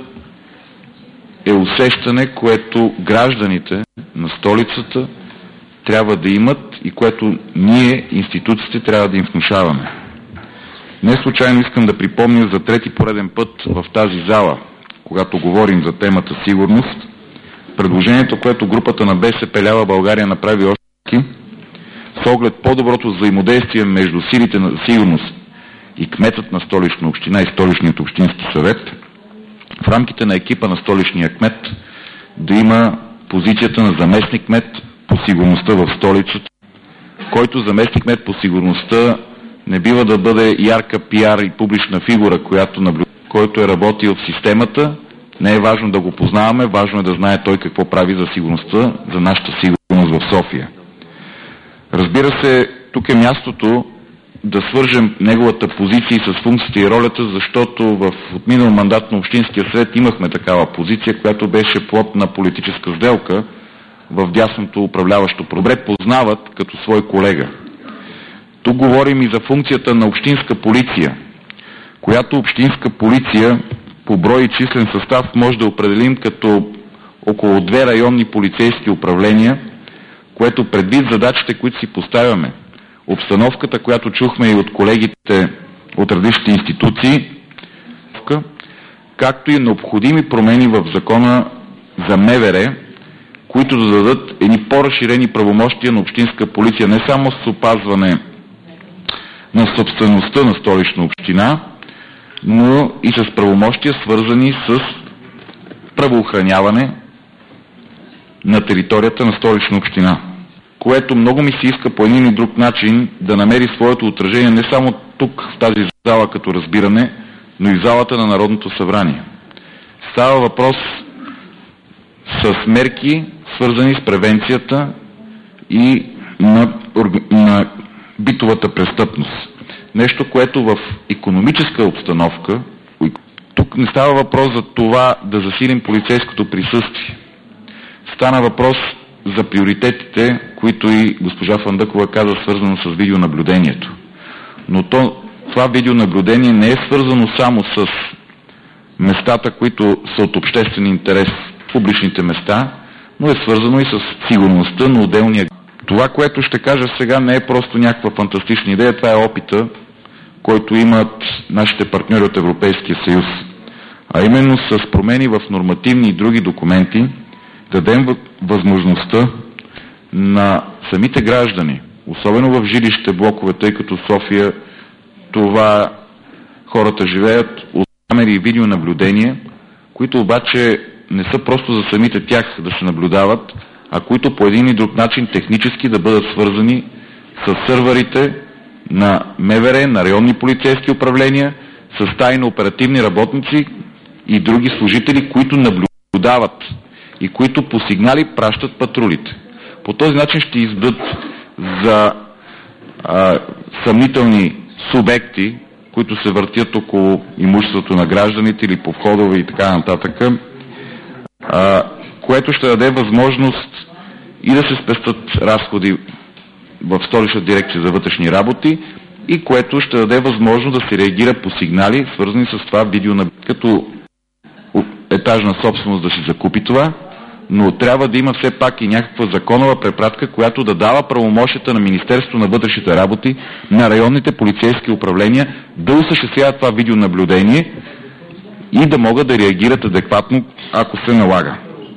е усещане, което гражданите на столицата трябва да имат и което ние, институциите, трябва да им внушаваме. Не случайно искам да припомня за трети пореден път в тази зала, когато говорим за темата сигурност, предложението, което групата на БСП Лява България направи още с оглед по-доброто взаимодействие между силите на сигурност и кметът на Столична община и Столичният общински съвет, в рамките на екипа на столичния кмет да има позицията на заместник кмет по сигурността в столицата, който заместник кмет по сигурността не бива да бъде ярка пиар и публична фигура, която наблюдава, който е работил в системата. Не е важно да го познаваме, важно е да знае той какво прави за сигурността, за нашата сигурност в София. Разбира се, тук е мястото да свържем неговата позиция с функцията и ролята, защото в отминал мандат на Общинския съвет имахме такава позиция, която беше плод на политическа сделка в дясното управляващо. Добре познават като свой колега. Тук говорим и за функцията на общинска полиция, която общинска полиция по брой и числен състав може да определим като около две районни полицейски управления, което предвид задачите, които си поставяме, обстановката, която чухме и от колегите от различните институции, както и необходими промени в закона за МВР, които да дадат едни по-разширени правомощия на общинска полиция, не само с опазване на собствеността на Столична община, но и с правомощия, свързани с правоохраняване на територията на Столична община, което много ми се иска по един и друг начин да намери своето отражение не само тук в тази зала като разбиране, но и в залата на Народното събрание. Става въпрос с мерки, свързани с превенцията и на, на битовата престъпност. Нещо, което в икономическа обстановка, тук не става въпрос за това да засилим полицейското присъствие. Стана въпрос за приоритетите, които и госпожа Фандъкова каза, свързано с видеонаблюдението. Но то, това видеонаблюдение не е свързано само с местата, които са от обществен интерес, публичните места, но е свързано и с сигурността на отделния. Това, което ще кажа сега, не е просто някаква фантастична идея, това е опита, който имат нашите партньори от Европейския съюз. А именно с промени в нормативни и други документи, дадем възможността на самите граждани, особено в жилищните блокове, тъй като София това хората живеят от камери и видеонаблюдение, които обаче не са просто за самите тях да се наблюдават, а които по един или друг начин технически да бъдат свързани с сървърите на МВР, на районни полицейски управления, с стаи на оперативни работници и други служители, които наблюдават и които по сигнали пращат патрулите. По този начин ще издадат за а, съмнителни субекти, които се въртят около имуществото на гражданите или по входове и така нататък, а, което ще даде възможност и да се спестят разходи в Столична дирекция за вътрешни работи и което ще даде възможност да се реагира по сигнали, свързани с това видео на като етажна собственост да си закупи това, но трябва да има все пак и някаква законова препратка, която да дава правомощията на Министерството на вътрешните работи, на районните полицейски управления да осъществяват това видеонаблюдение и да могат да реагират адекватно, ако се налага.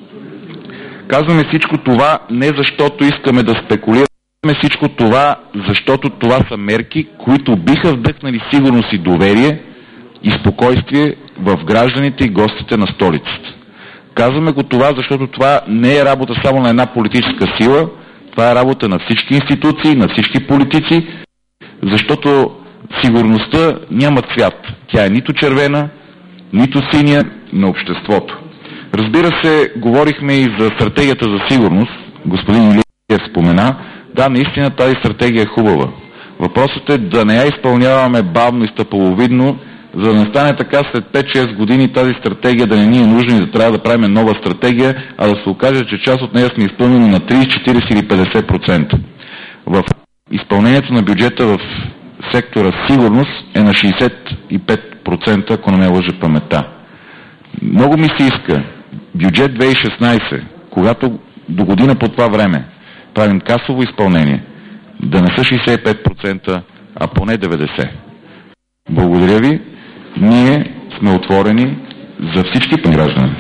Казваме всичко това не защото искаме да спекулираме всичко това, защото това са мерки, които биха вдъхнали сигурност и доверие и спокойствие в гражданите и гостите на столицата. Казваме го това, защото това не е работа само на една политическа сила, това е работа на всички институции, на всички политици, защото сигурността няма цвят. Тя е нито червена, нито синя на обществото. Разбира се, говорихме и за стратегията за сигурност. Господин Илиев спомена. Да, наистина тази стратегия е хубава. Въпросът е да не я изпълняваме бавно и стъпаловидно, за да не стане така след пет-шест години тази стратегия да не ни е нужна и да трябва да правим нова стратегия, а да се окаже, че част от нея сме изпълнени на трийсет, четирийсет или петдесет процента. В изпълнението на бюджета в сектора сигурност е на шейсет и пет процента, ако не ме лъже паметта. Много ми се иска бюджет две хиляди и шестнадесета, когато до година по това време правим касово изпълнение, да не са шейсет и пет процента, а поне деветдесет процента. Благодаря ви. Ние сме отворени за всички граждани.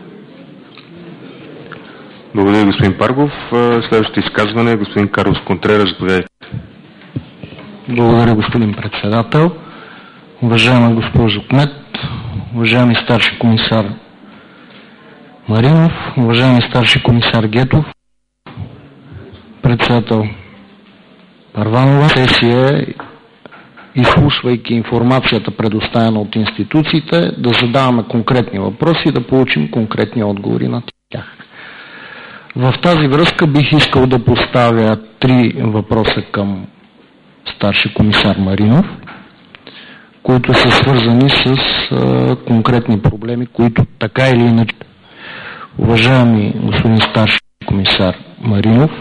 Благодаря, господин Паргов. Следващото изказване е господин Карлос Контрера. Заповядайте. Благодаря, господин председател. Уважаема госпожо Кмет, уважаеми старши комисар Маринов, уважаеми старши комисар Гетов, председател Първанова, сесия, изслушвайки информацията, предоставена от институциите, да задаваме конкретни въпроси и да получим конкретни отговори на тях. В тази връзка бих искал да поставя три въпроса към старши комисар Маринов, които са свързани с а, конкретни проблеми, които така или иначе. Уважаеми господин старши комисар Маринов,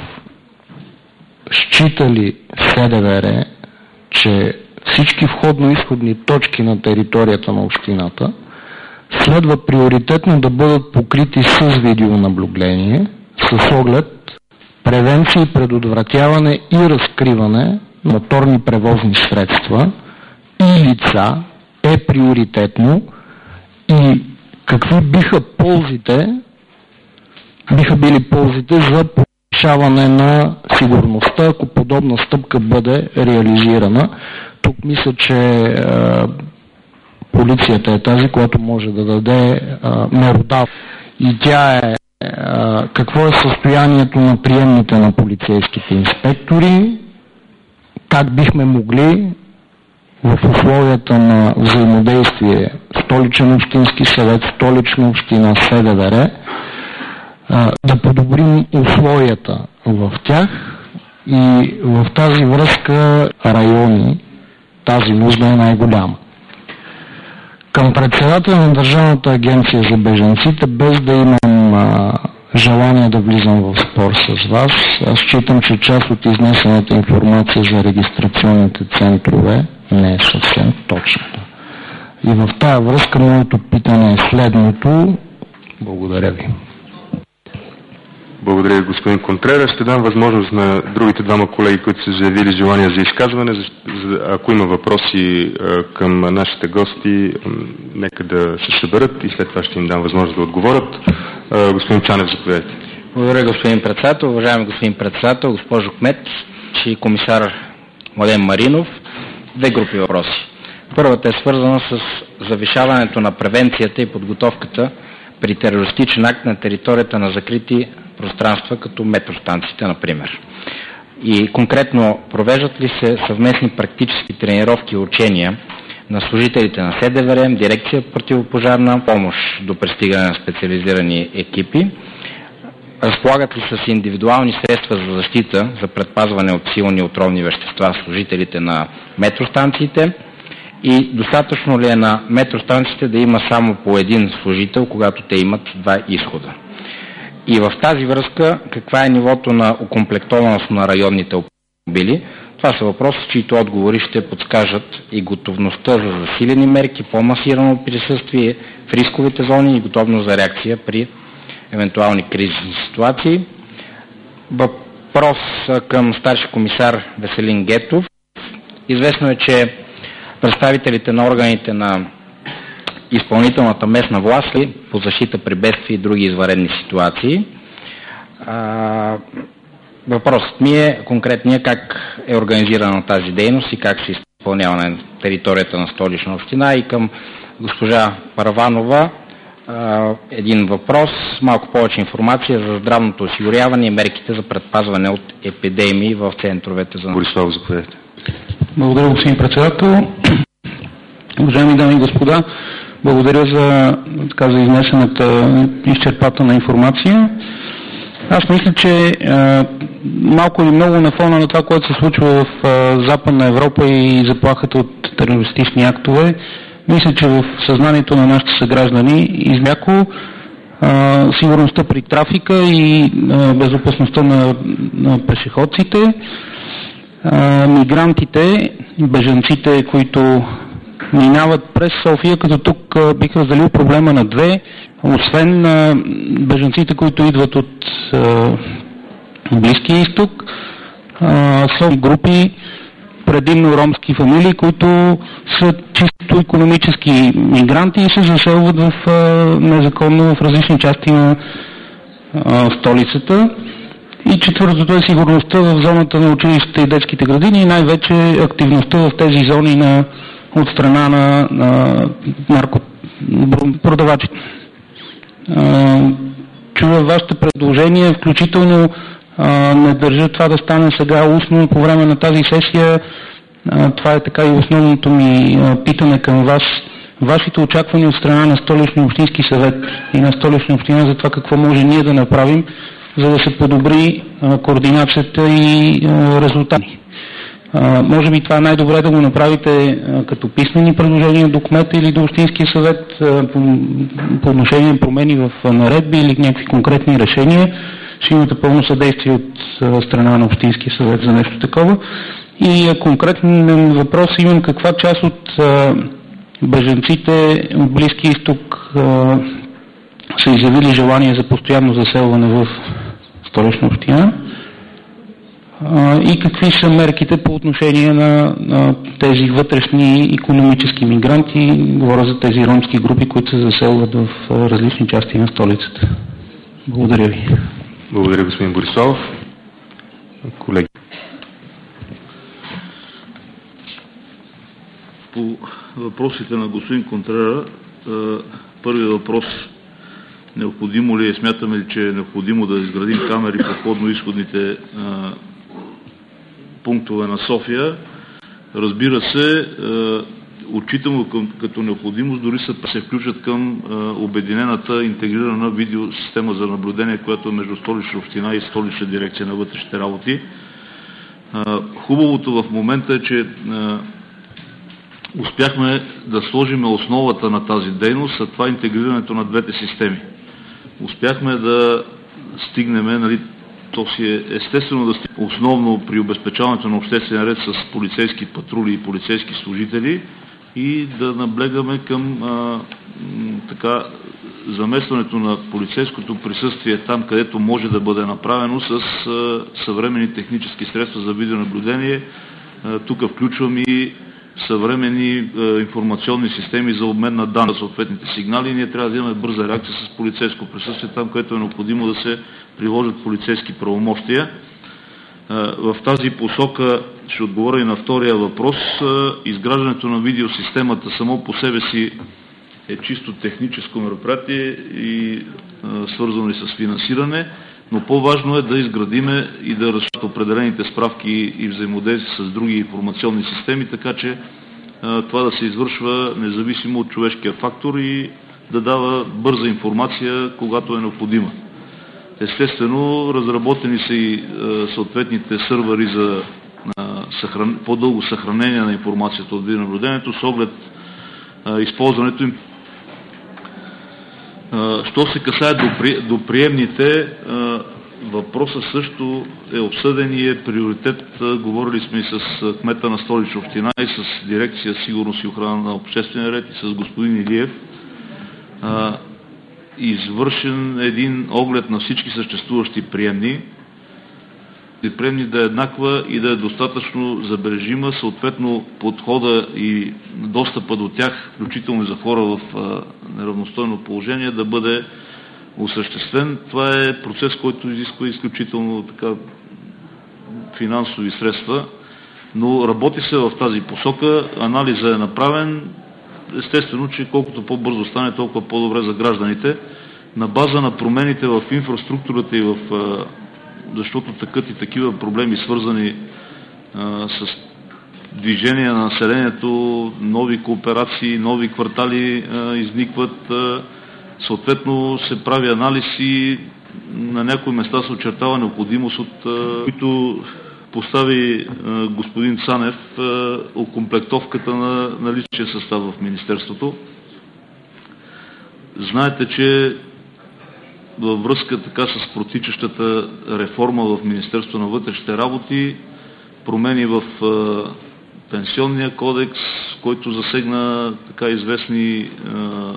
счита ли СДВР, че всички входно-изходни точки на територията на общината следва приоритетно да бъдат покрити с видеонаблюдение с оглед превенция и предотвратяване и разкриване на моторни превозни средства и лица е приоритетно и какви биха ползите, биха били ползите за повишаване на сигурността, ако подобна стъпка бъде реализирана. Тук мисля, че е, полицията е тази, която може да даде е, меродав. И тя е, е какво е състоянието на приемните на полицейските инспектори, как бихме могли в условията на взаимодействие Столичен общински съвет, Столична община, СДВР, да подобрим условията в тях и в тази връзка райони тази нужда е най-голяма. Към председателя на Държавната агенция за бежанците, без да имам а, желание да влизам в спор с вас, аз считам, че част от изнесената информация за регистрационните центрове не е съвсем точната. И в тая връзка моето питане е следното. Благодаря ви. Благодаря, господин Контрера. Ще дам възможност на другите двама колеги, които са заявили желание за изказване. За, за, ако има въпроси а, към нашите гости, а, нека да се съберат и след това ще им дам възможност да отговорят. А, господин Цанев, заповядайте. Благодаря, господин председател. Уважаеми господин председател, госпожо Кмет и комисар Младен Маринов, две групи въпроси. Първата е свързана с завишаването на превенцията и подготовката при терористичен акт на територията на закрити пространства, като метростанциите, например. И конкретно, провеждат ли се съвместни практически тренировки и учения на служителите на СДВР, дирекция противопожарна помощ до пристигане на специализирани екипи? Разполагат ли с индивидуални средства за защита, за предпазване от силни отровни вещества служителите на метростанциите? И достатъчно ли е на метростанциите да има само по един служител, когато те имат два изхода? И в тази връзка, каква е нивото на окомплектованост на районните автомобили? Това са въпроси, чието отговори ще подскажат и готовността за засилени мерки, по-масирано присъствие в рисковите зони и готовност за реакция при евентуални кризисни ситуации. Въпрос към старши комисар Веселин Гетов. Известно е, че представителите на органите на изпълнителната местна власт по защита при бедствия и други извънредни ситуации. А, въпросът ми е конкретния как е организирана тази дейност и как се изпълнява на територията на Столична община. И към госпожа Параванова а, един въпрос, малко повече информация за здравното осигуряване и мерките за предпазване от епидемии в центровете за... Борислав, заповядайте. Благодаря, господин председател. Уважаеми дами и господа, благодаря за, така, за изнесената изчерпателна информация. Аз мисля, че е, малко или много на фона на това, което се случва в е, Западна Европа и заплахата от терористични актове, мисля, че в съзнанието на нашите съграждани измяко е, сигурността при трафика и е, безопасността на, на пешеходците, е, мигрантите, бежанците, които минават през София, като тук а, бих разделил проблема на две. Освен а, бежанците, които идват от а, Близкия изток, а, са групи, предимно ромски фамилии, които са чисто икономически мигранти и се заселват в, а, незаконно в различни части на а, столицата. И четвъртото е сигурността в зоната на училищата и детските градини и най-вече активността в тези зони на от страна на, на наркопродавачите. Чува вашите предложения, включително а, не държа това да стане сега устно по време на тази сесия. А, това е така и основното ми а, питане към вас. Вашите очаквания от страна на Столичния общински съвет и на Столична община за това какво може ние да направим, за да се подобри а, координацията и а, резултати. Uh, може би това е най-добре да го направите uh, като писмени предложения до кмета или до Общинския съвет uh, по, по отношение на промени в uh, наредби или някакви конкретни решения. Ще имате пълно съдействие от uh, страна на Общинския съвет за нещо такова. И uh, конкретен въпрос имам каква част от uh, бежанците от Близкия изток uh, са изявили желание за постоянно заселване в Столична община. И какви са мерките по отношение на, на тези вътрешни икономически мигранти, говоря за тези ромски групи, които се заселват в различни части на столицата. Благодаря ви. Благодаря, господин Борислав. Колеги. По въпросите на господин Контрера, първият въпрос: необходимо ли е, смятаме ли, че е необходимо да изградим камери по входно-изходните пунктове на София? Разбира се, отчитам като необходимост, дори се включат към обединената интегрирана видеосистема за наблюдение, която е между Столична община и Столична дирекция на вътрешните работи. Хубавото в момента е, че успяхме да сложим основата на тази дейност, а това е интегрирането на двете системи. Успяхме да стигнем, нали, то си е естествено да стигнем основно при обезпечаването на обществен ред с полицейски патрули и полицейски служители и да наблегаме към а, така заместването на полицейското присъствие там, където може да бъде направено с съвременни технически средства за видеонаблюдение. Тук включвам и съвременни информационни системи за обмен на данни за съответните сигнали. Ние трябва да имаме бърза реакция с полицейско присъствие там, където е необходимо да се приложат полицейски правомощия. В тази посока ще отговоря и на втория въпрос. Изграждането на видеосистемата само по себе си е чисто техническо мероприятие и свързано и с финансиране, но по-важно е да изградиме и да разширят определените справки и взаимодействие с други информационни системи, така че това да се извършва независимо от човешкия фактор и да дава бърза информация, когато е необходима. Естествено, разработени са и съответните сървъри за съхран... по-дълго съхранение на информацията от видеонаблюдението с оглед използването им. Що се касае до, при... до приемните, въпросът също е обсъден и е приоритет. Говорили сме и с кмета на Столична община и с дирекция Сигурност и охрана на обществения ред и с господин Илиев. Извършен един оглед на всички съществуващи приемни. И приемни да е еднаква и да е достатъчно забележима, съответно подхода и достъпа до тях, включително и за хора в неравностойно положение, да бъде осъществен. Това е процес, който изисква изключително така финансови средства, но работи се в тази посока, анализът е направен. Естествено, че колкото по-бързо стане, толкова по-добре за гражданите. На база на промените в инфраструктурата и в... защото такът и такива проблеми, свързани а, с движение на населението, нови кооперации, нови квартали а, изникват. А, съответно се прави анализ и на някои места се очертава необходимост от а, които постави а, господин Цанев а, окомплектовката на, на личния състав в Министерството. Знаете, че във връзка така с протичащата реформа в Министерството на вътрешните работи, промени в а, пенсионния кодекс, който засегна така известни а,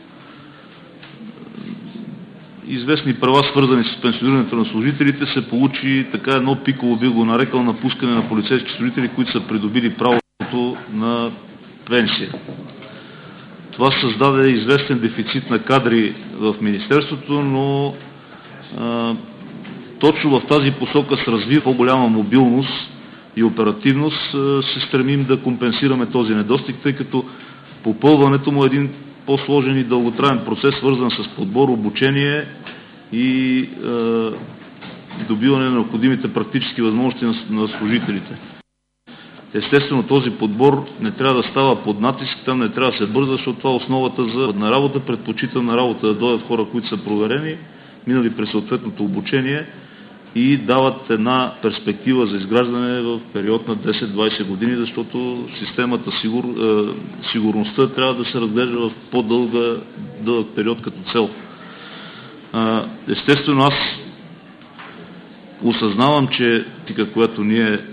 известни права, свързани с пенсионирането на служителите, се получи така едно пиково, би го нарекал, напускане на полицейски служители, които са придобили правото на пенсия. Това създаде известен дефицит на кадри в Министерството, но а, точно в тази посока с развива по-голяма мобилност и оперативност а, се стремим да компенсираме този недостиг, тъй като попълването му е един по-сложен и дълготраен процес, свързан с подбор, обучение и а, добиване на необходимите практически възможности на, на служителите. Естествено, този подбор не трябва да става под натиск, там не трябва да се бърза, защото това е основата за на работа. Предпочитам на работа да дойдат хора, които са проверени, минали през съответното обучение и дават една перспектива за изграждане в период на десет-двайсет години, защото системата сигур, е, сигурността трябва да се разглежда в по-дълга дълъг период като цел. Е, естествено, аз осъзнавам, че тика, която ние е,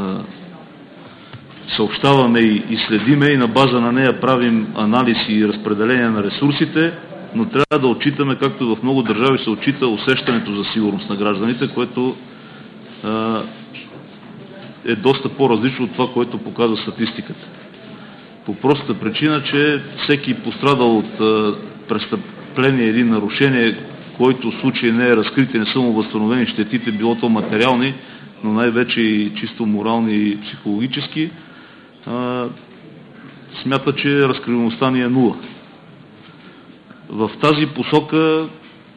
съобщаваме и, и следиме и на база на нея правим анализ и разпределение на ресурсите, но трябва да отчитаме, както в много държави се отчита усещането за сигурност на гражданите, което а, е доста по-различно от това, което показва статистиката. По простата причина, че всеки пострадал от а, престъпление или нарушение, който в случай не е разкрит и не са му възстановени щетите, било то материални, но най-вече и чисто морални и психологически, а, смята, че разкриваемостта ни е нула. В тази посока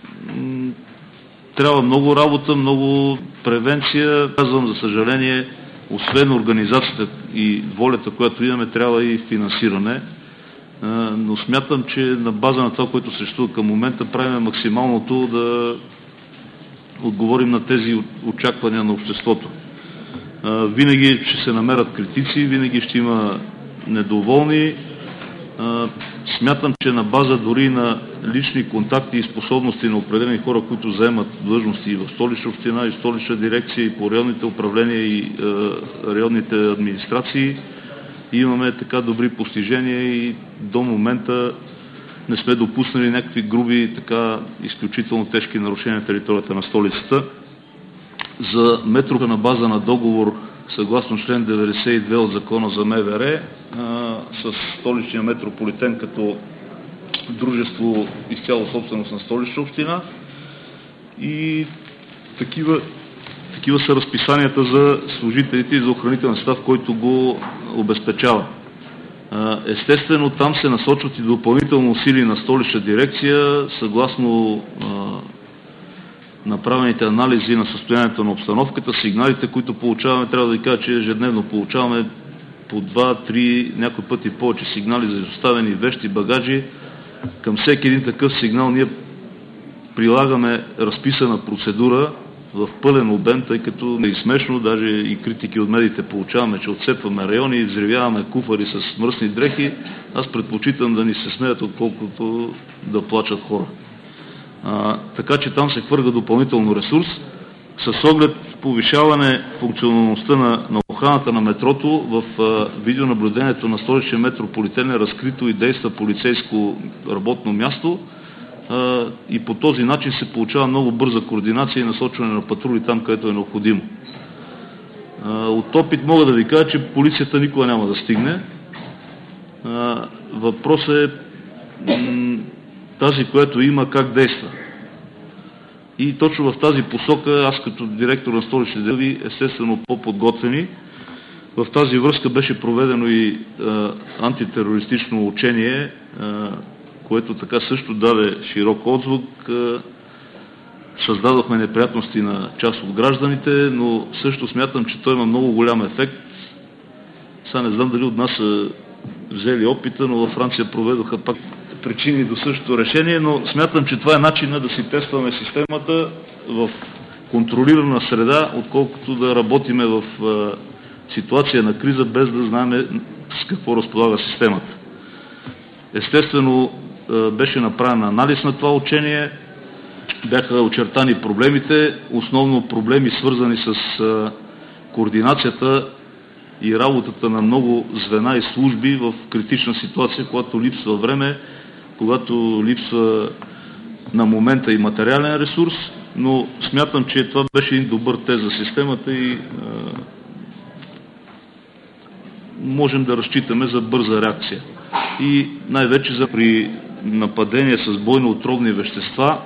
трябва много работа, много превенция. Казвам, за съжаление, освен организацията и волята, която имаме, трябва и финансиране. Но смятам, че на база на това, което съществува към момента, правим максималното да отговорим на тези очаквания на обществото. Винаги ще се намерят критици, винаги ще има недоволни. Смятам, че на база дори на лични контакти и способности на определени хора, които заемат длъжности и в Столична община, и Столична дирекция, и по районните управления, и е, районните администрации, имаме така добри постижения и до момента не сме допуснали някакви груби, така изключително тежки нарушения на територията на столицата. За метро на база на договор съгласно член деветдесет и две от Закона за МВР с столичния метрополитен като дружество изцяло собственост на Столична община и такива, такива са разписанията за служителите и за охранителен състав, който го обезпечава. Естествено, там се насочват и допълнително усилия на Столична дирекция, съгласно а, направените анализи на състоянието на обстановката, сигналите, които получаваме, трябва да ви кажа, че ежедневно получаваме по два, три, някой пъти повече сигнали за изоставени вещи, багажи. Към всеки един такъв сигнал ние прилагаме разписана процедура в пълен обем, тъй като е смешно, даже и критики от медиите получаваме, че отцепваме райони, взривяваме куфари с мръсни дрехи. Аз предпочитам да ни се смеят, отколкото да плачат хора. А, така че там се хвърга допълнително ресурс. С оглед повишаване функционалността на, на охраната на метрото, в а, видеонаблюдението на Столичния метрополитен е разкрито и действа полицейско работно място, а, и по този начин се получава много бърза координация и насочване на патрули там, където е необходимо. А, от опит мога да ви кажа, че полицията никога няма да стигне. А, въпросът е тази, която има, как действа. И точно в тази посока, аз като директор на Столични дела, естествено по-подготвени. В тази връзка беше проведено и а, антитерористично учение, а, което така също даде широк отзвук. А, създадохме неприятности на част от гражданите, но също смятам, че той има много голям ефект. Сега не знам дали от нас са взели опита, но във Франция проведоха пак причини до същото решение, но смятам, че това е начинът да си тестваме системата в контролирана среда, отколкото да работиме в а, ситуация на криза, без да знаем с какво разполага системата. Естествено, а, беше направен анализ на това учение, бяха очертани проблемите, основно проблеми свързани с а, координацията и работата на много звена и служби в критична ситуация, когато липсва време, когато липсва на момента и материален ресурс, но смятам, че това беше един добър тест за системата и а, можем да разчитаме за бърза реакция. И най-вече за при нападение с бойно-отровни вещества.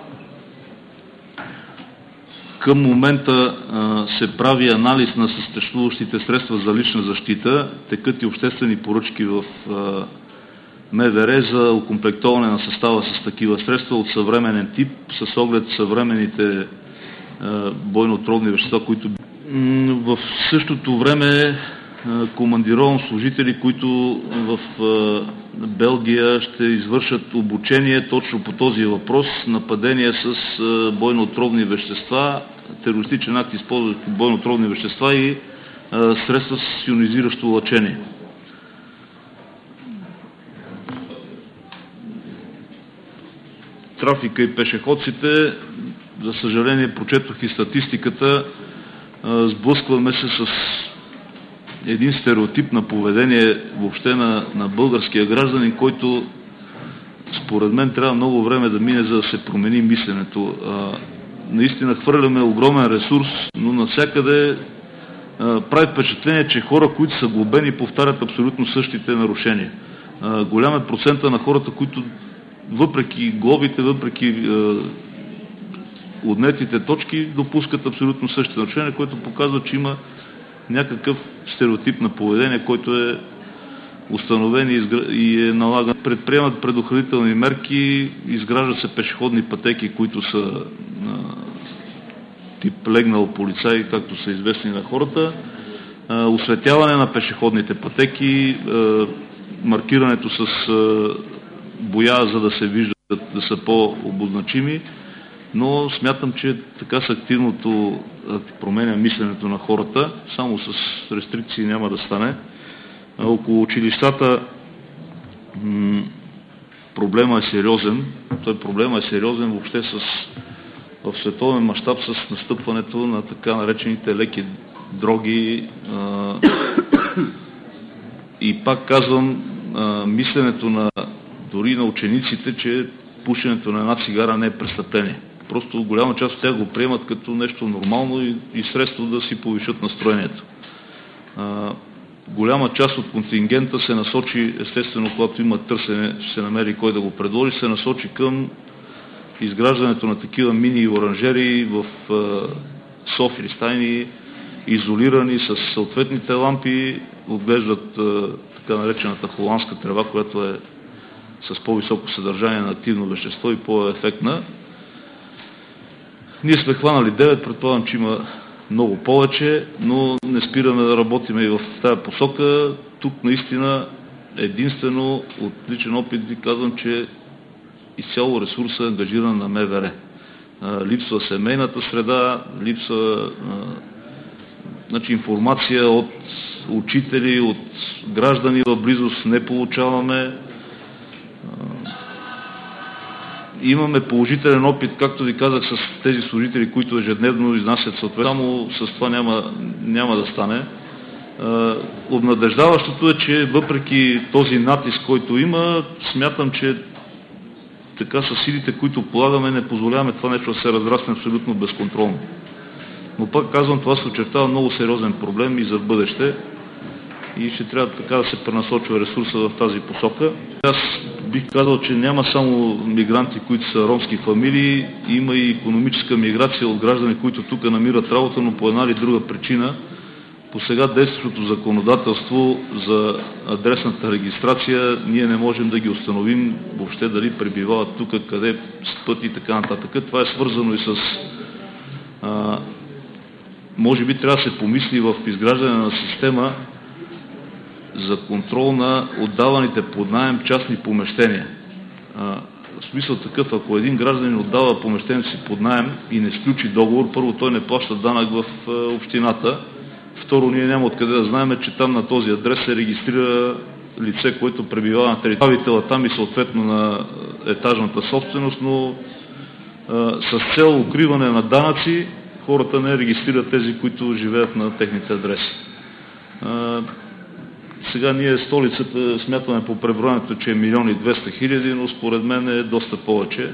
Към момента а, се прави анализ на съществуващите средства за лична защита, текат и обществени поръчки в а, МВР за окомплектоване на състава с такива средства от съвременен тип, с оглед съвременните а, бойно-отровни вещества, които в същото време а, командировам служители, които в а, Белгия ще извършат обучение точно по този въпрос, нападение с а, бойно-отровни вещества, терористичен акт, използващ бойно-отровни вещества и а, средства с ионизиращо лъчение. Трафика и пешеходците, за съжаление, прочетох и статистиката, а, сблъскваме се с един стереотип на поведение въобще на, на българския гражданин, който според мен трябва много време да мине, за да се промени мисленето. А, наистина хвърляме огромен ресурс, но навсякъде а, прави впечатление, че хора, които са глобени, повтарят абсолютно същите нарушения. А, голям е процента на хората, които въпреки глобите, въпреки а, отнетите точки, допускат абсолютно същите нарушения, което показва, че има някакъв стереотип на поведение, който е установен и, изгр... и е налаган. Предприемат предохранителни мерки, изграждат се пешеходни пътеки, които са а, тип легнал полицай, както са известни на хората, а, осветяване на пешеходните пътеки, а, маркирането с а, боя, за да се виждат, да са по-обозначими, но смятам, че така с активното променя мисленето на хората, само с рестрикции няма да стане. Около училищата проблема е сериозен. Той проблема е сериозен въобще с, в световен мащаб с настъпването на така наречените леки дроги. И пак казвам, мисленето на дори на учениците, че пушенето на една цигара не е престъпление. Просто голяма част от тях го приемат като нещо нормално и, и средство да си повишат настроението. А, голяма част от контингента се насочи, естествено, когато има търсене, ще се намери кой да го предложи, се насочи към изграждането на такива мини оранжерии в а, софи, стайни, изолирани с съответните лампи, отглеждат а, така наречената холандска трева, която е с по-високо съдържание на активно вещество и по-ефектна. Ние сме хванали девет, предполагам, че има много повече, но не спираме да работиме и в тази посока. Тук наистина единствено от личен опит ви казвам, че изцяло ресурса е ангажиран на МВР. Липсва семейната среда, липсва значи, информация от учители, от граждани в близост не получаваме. Имаме положителен опит, както ви казах, с тези служители, които ежедневно изнасят съответно. Само с това няма, няма да стане. Обнадеждаващото е, че въпреки този натиск, който има, смятам, че така с силите, които полагаме, не позволяваме това нещо да се разрасне абсолютно безконтролно. Но пак казвам, това се очертава много сериозен проблем и за бъдеще и ще трябва така да се пренасочва ресурса в тази посока. Аз бих казал, че няма само мигранти, които са ромски фамилии, има и икономическа миграция от граждани, които тук намират работа, но по една или друга причина по сега действащото законодателство за адресната регистрация ние не можем да ги установим въобще дали пребивават тук, къде спът и така нататък. Това е свързано и с... А, може би трябва да се помисли в изграждане на система за контрол на отдаваните под наем частни помещения. А, в смисъл такъв, ако един гражданин отдава помещението си под наем и не сключи договор, първо той не плаща данък в а, общината, второ ние няма откъде да знаем, че там на този адрес се регистрира лице, което пребивава на територията там и съответно на етажната собственост, но а, с цел укриване на данъци хората не регистрират тези, които живеят на техните адреси. А, Сега ние столицата смятаме по преброенето, че е милион и двеста хиляди, но според мен е доста повече.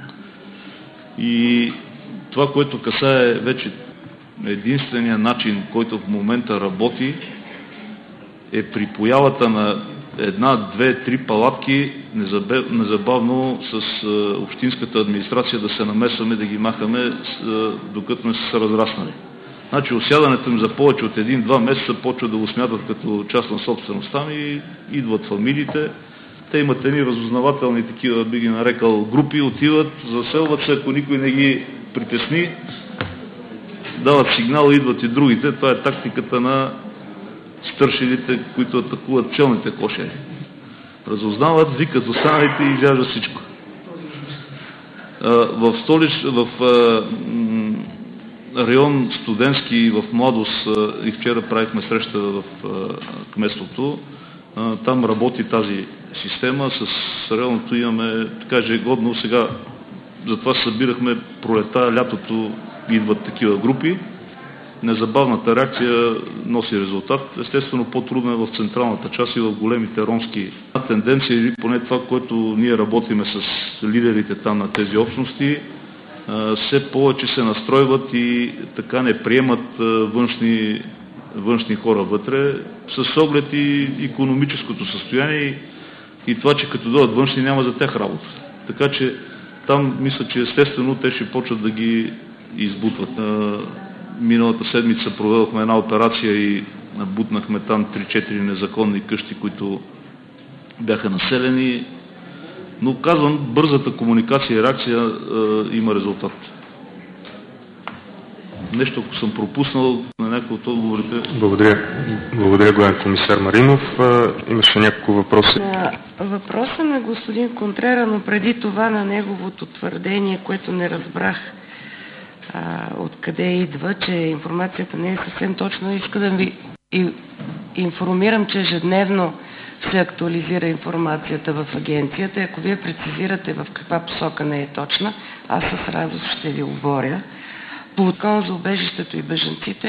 И това, което касае вече единствения начин, който в момента работи, е при появата на една, две, три палатки, незабавно с общинската администрация да се намесваме, да ги махаме, докато не са се разраснали. Значи осядането им за повече от един-два месеца почва да го смятат като частна собственост там и идват фамилиите. Те имат едни разузнавателни такива, би ги нарекал, групи, отиват, заселват се, ако никой не ги притесни, дават сигнал, идват и другите. Това е тактиката на стършилите, които атакуват челните кошери. Разузнават, викат останалите и изяждат всичко. В столич, в район студентски в Младост и вчера правихме среща в кметството. Там работи тази система. С районното имаме така ежегодно. Сега затова събирахме пролета, лятото идват такива групи. Незабавната реакция носи резултат. Естествено по-трудно е в централната част и в големите ромски тенденции, или поне това, което ние работиме с лидерите там на тези общности, все повече се настройват и така не приемат външни, външни хора вътре, с оглед и икономическото състояние и, и това, че като дойдат външни няма за тях работа. Така че там мисля, че естествено те ще почват да ги избутват. Миналата седмица проведохме една операция и бутнахме там три-четири незаконни къщи, които бяха населени. Но казвам, бързата комуникация и реакция е, има резултат. Нещо, ако съм пропуснал на някои от отговорите. Благодаря. Благодаря, главен комисар Маринов. Имаше няколко въпроси. Въпросът на господин Контрера, но преди това на неговото твърдение, което не разбрах а, откъде идва, че информацията не е съвсем точна. Иска да ви информирам, че ежедневно се актуализира информацията в агенцията. Ако вие прецизирате в каква посока не е точна, аз с радост ще ви говоря. По Закона за убежището и бежанците,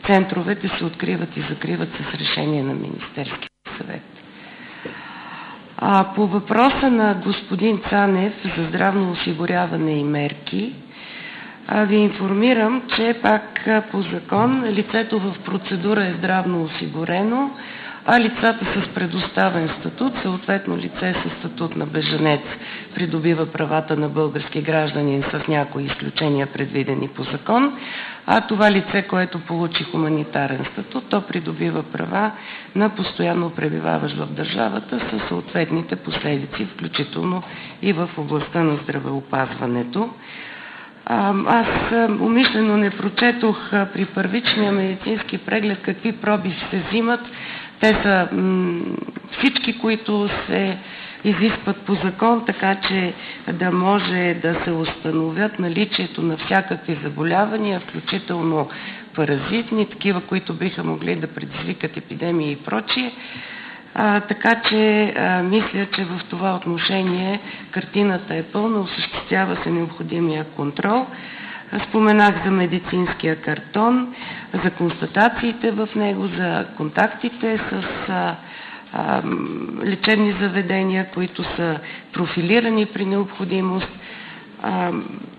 центровете се откриват и закриват с решение на Министерския съвет. А по въпроса на господин Цанев за здравно осигуряване и мерки, а, ви информирам, че пак по закон лицето в процедура е здравно осигурено, а лицата с предоставен статут, съответно лице с статут на бежанец, придобива правата на български гражданин с някои изключения, предвидени по закон, а това лице, което получи хуманитарен статут, то придобива права на постоянно пребиваващ в държавата със съответните последици, включително и в областта на здравеопазването. Аз умишлено не прочетох при първичния медицински преглед какви проби се взимат. Те са всички, които се изискват по закон, така че да може да се установят наличието на всякакви заболявания, включително паразитни, такива, които биха могли да предизвикат епидемии и прочие. А, така че а, мисля, че в това отношение картината е пълна, осъществява се необходимия контрол. Споменах за медицинския картон, за констатациите в него, за контактите с а, а, лечебни заведения, които са профилирани при необходимост. А,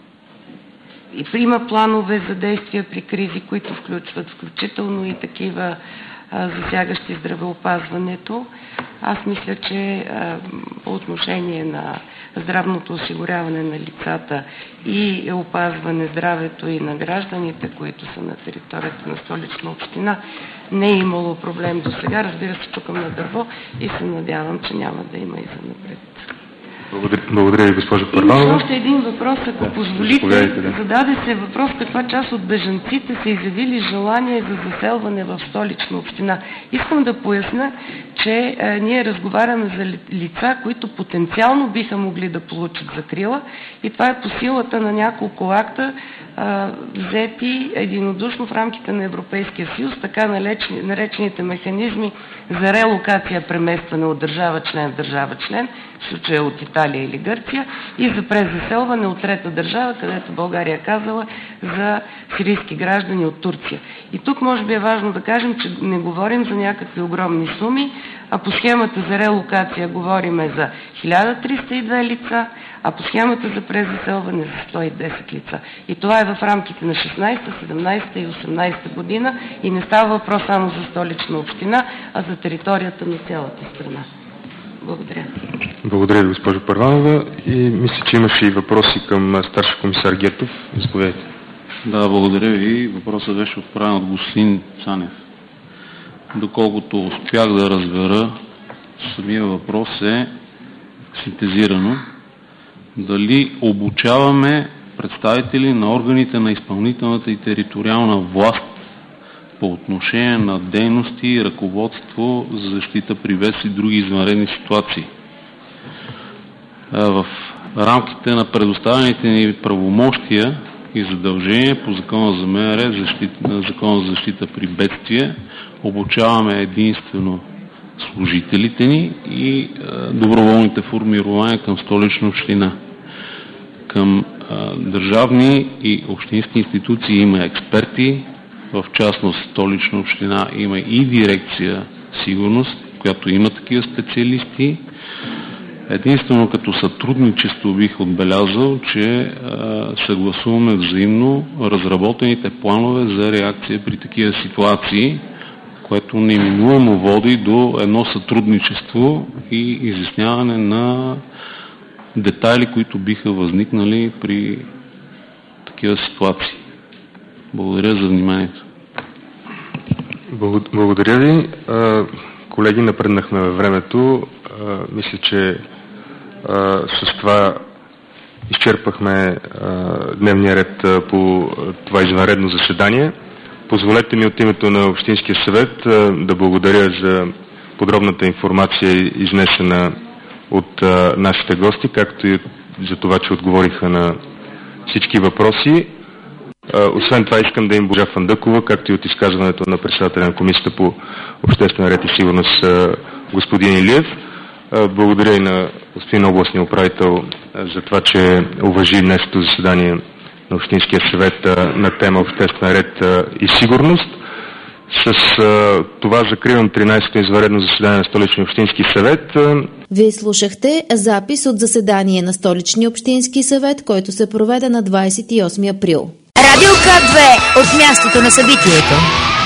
има планове за действия при кризи, които включват включително и такива а, засягащи здравеопазването. Аз мисля, че а, по отношение на здравното осигуряване на лицата и опазване здравето и на гражданите, които са на територията на Столична община, не е имало проблем до сега. Разбира се, чукам на дърво и се надявам, че няма да има и за напред. Благодаря, благодаря ви, госпожо Първанова. Имаше още един въпрос, ако да, позволите. Да. Зададе се въпрос каква част от бежанците са изявили желание за заселване в Столична община. Искам да поясня, че а, ние разговаряме за лица, които потенциално биха могли да получат закрила, и това е по силата на няколко акта, а, взети единодушно в рамките на Европейския съюз, така наречени, наречените механизми за релокация, преместване от държава член в държава член, в случая от Италия или Гърция, и за презаселване от трета държава, където България казала за сирийски граждани от Турция. И тук може би е важно да кажем, че не говорим за някакви огромни суми, а по схемата за релокация говориме за хиляда триста и две лица, а по схемата за презаселване за сто и десет лица. И това е в рамките на шестнадесета, седемнадесета и осемнадесета година и не става въпрос само за Столична община, а за територията на цялата страна. Благодаря. Благодаря ви, госпожо Първанова. И мисля, че имаше и въпроси към старши комисар Гертов. Заповядайте. Да, благодаря ви. Въпросът беше отправен от господин Цанев. Доколкото успях да разбера, самия въпрос е синтезирано. Дали обучаваме представители на органите на изпълнителната и териториална власт по отношение на дейности и ръководство за защита при бедствия и други извънредни ситуации. В рамките на предоставените ни правомощия и задължения по Закона за МВР, защита, Закона за защита при бедствия, обучаваме единствено служителите ни и е, доброволните формирования към Столична община. Към е, държавни и общински институции има експерти, в частност Столична община има и дирекция сигурност, която има такива специалисти. Единствено като сътрудничество бих отбелязал, че е, съгласуваме взаимно разработените планове за реакция при такива ситуации, което неминуемо води до едно сътрудничество и изясняване на детайли, които биха възникнали при такива ситуации. Благодаря за вниманието. Благодаря ви. Колеги, напреднахме във времето. Мисля, че с това изчерпахме дневния ред по това извънредно заседание. Позволете ми от името на Общинския съвет да благодаря за подробната информация, изнесена от нашите гости, както и за това, че отговориха на всички въпроси. Освен това искам да им благодаря Фандъкова, както и от изказването на председателя на Комисията по обществен ред и сигурност господин Илиев. Благодаря и на господин областния управител за това, че уважи днешното заседание на Общинския съвет на тема обществен ред и сигурност. С това закривам тринадесето извънредно заседание на Столичния общински съвет. Вие слушахте запис от заседание на Столичния общински съвет, който се проведе на двадесет и осми април. Радио К две от мястото на събитието.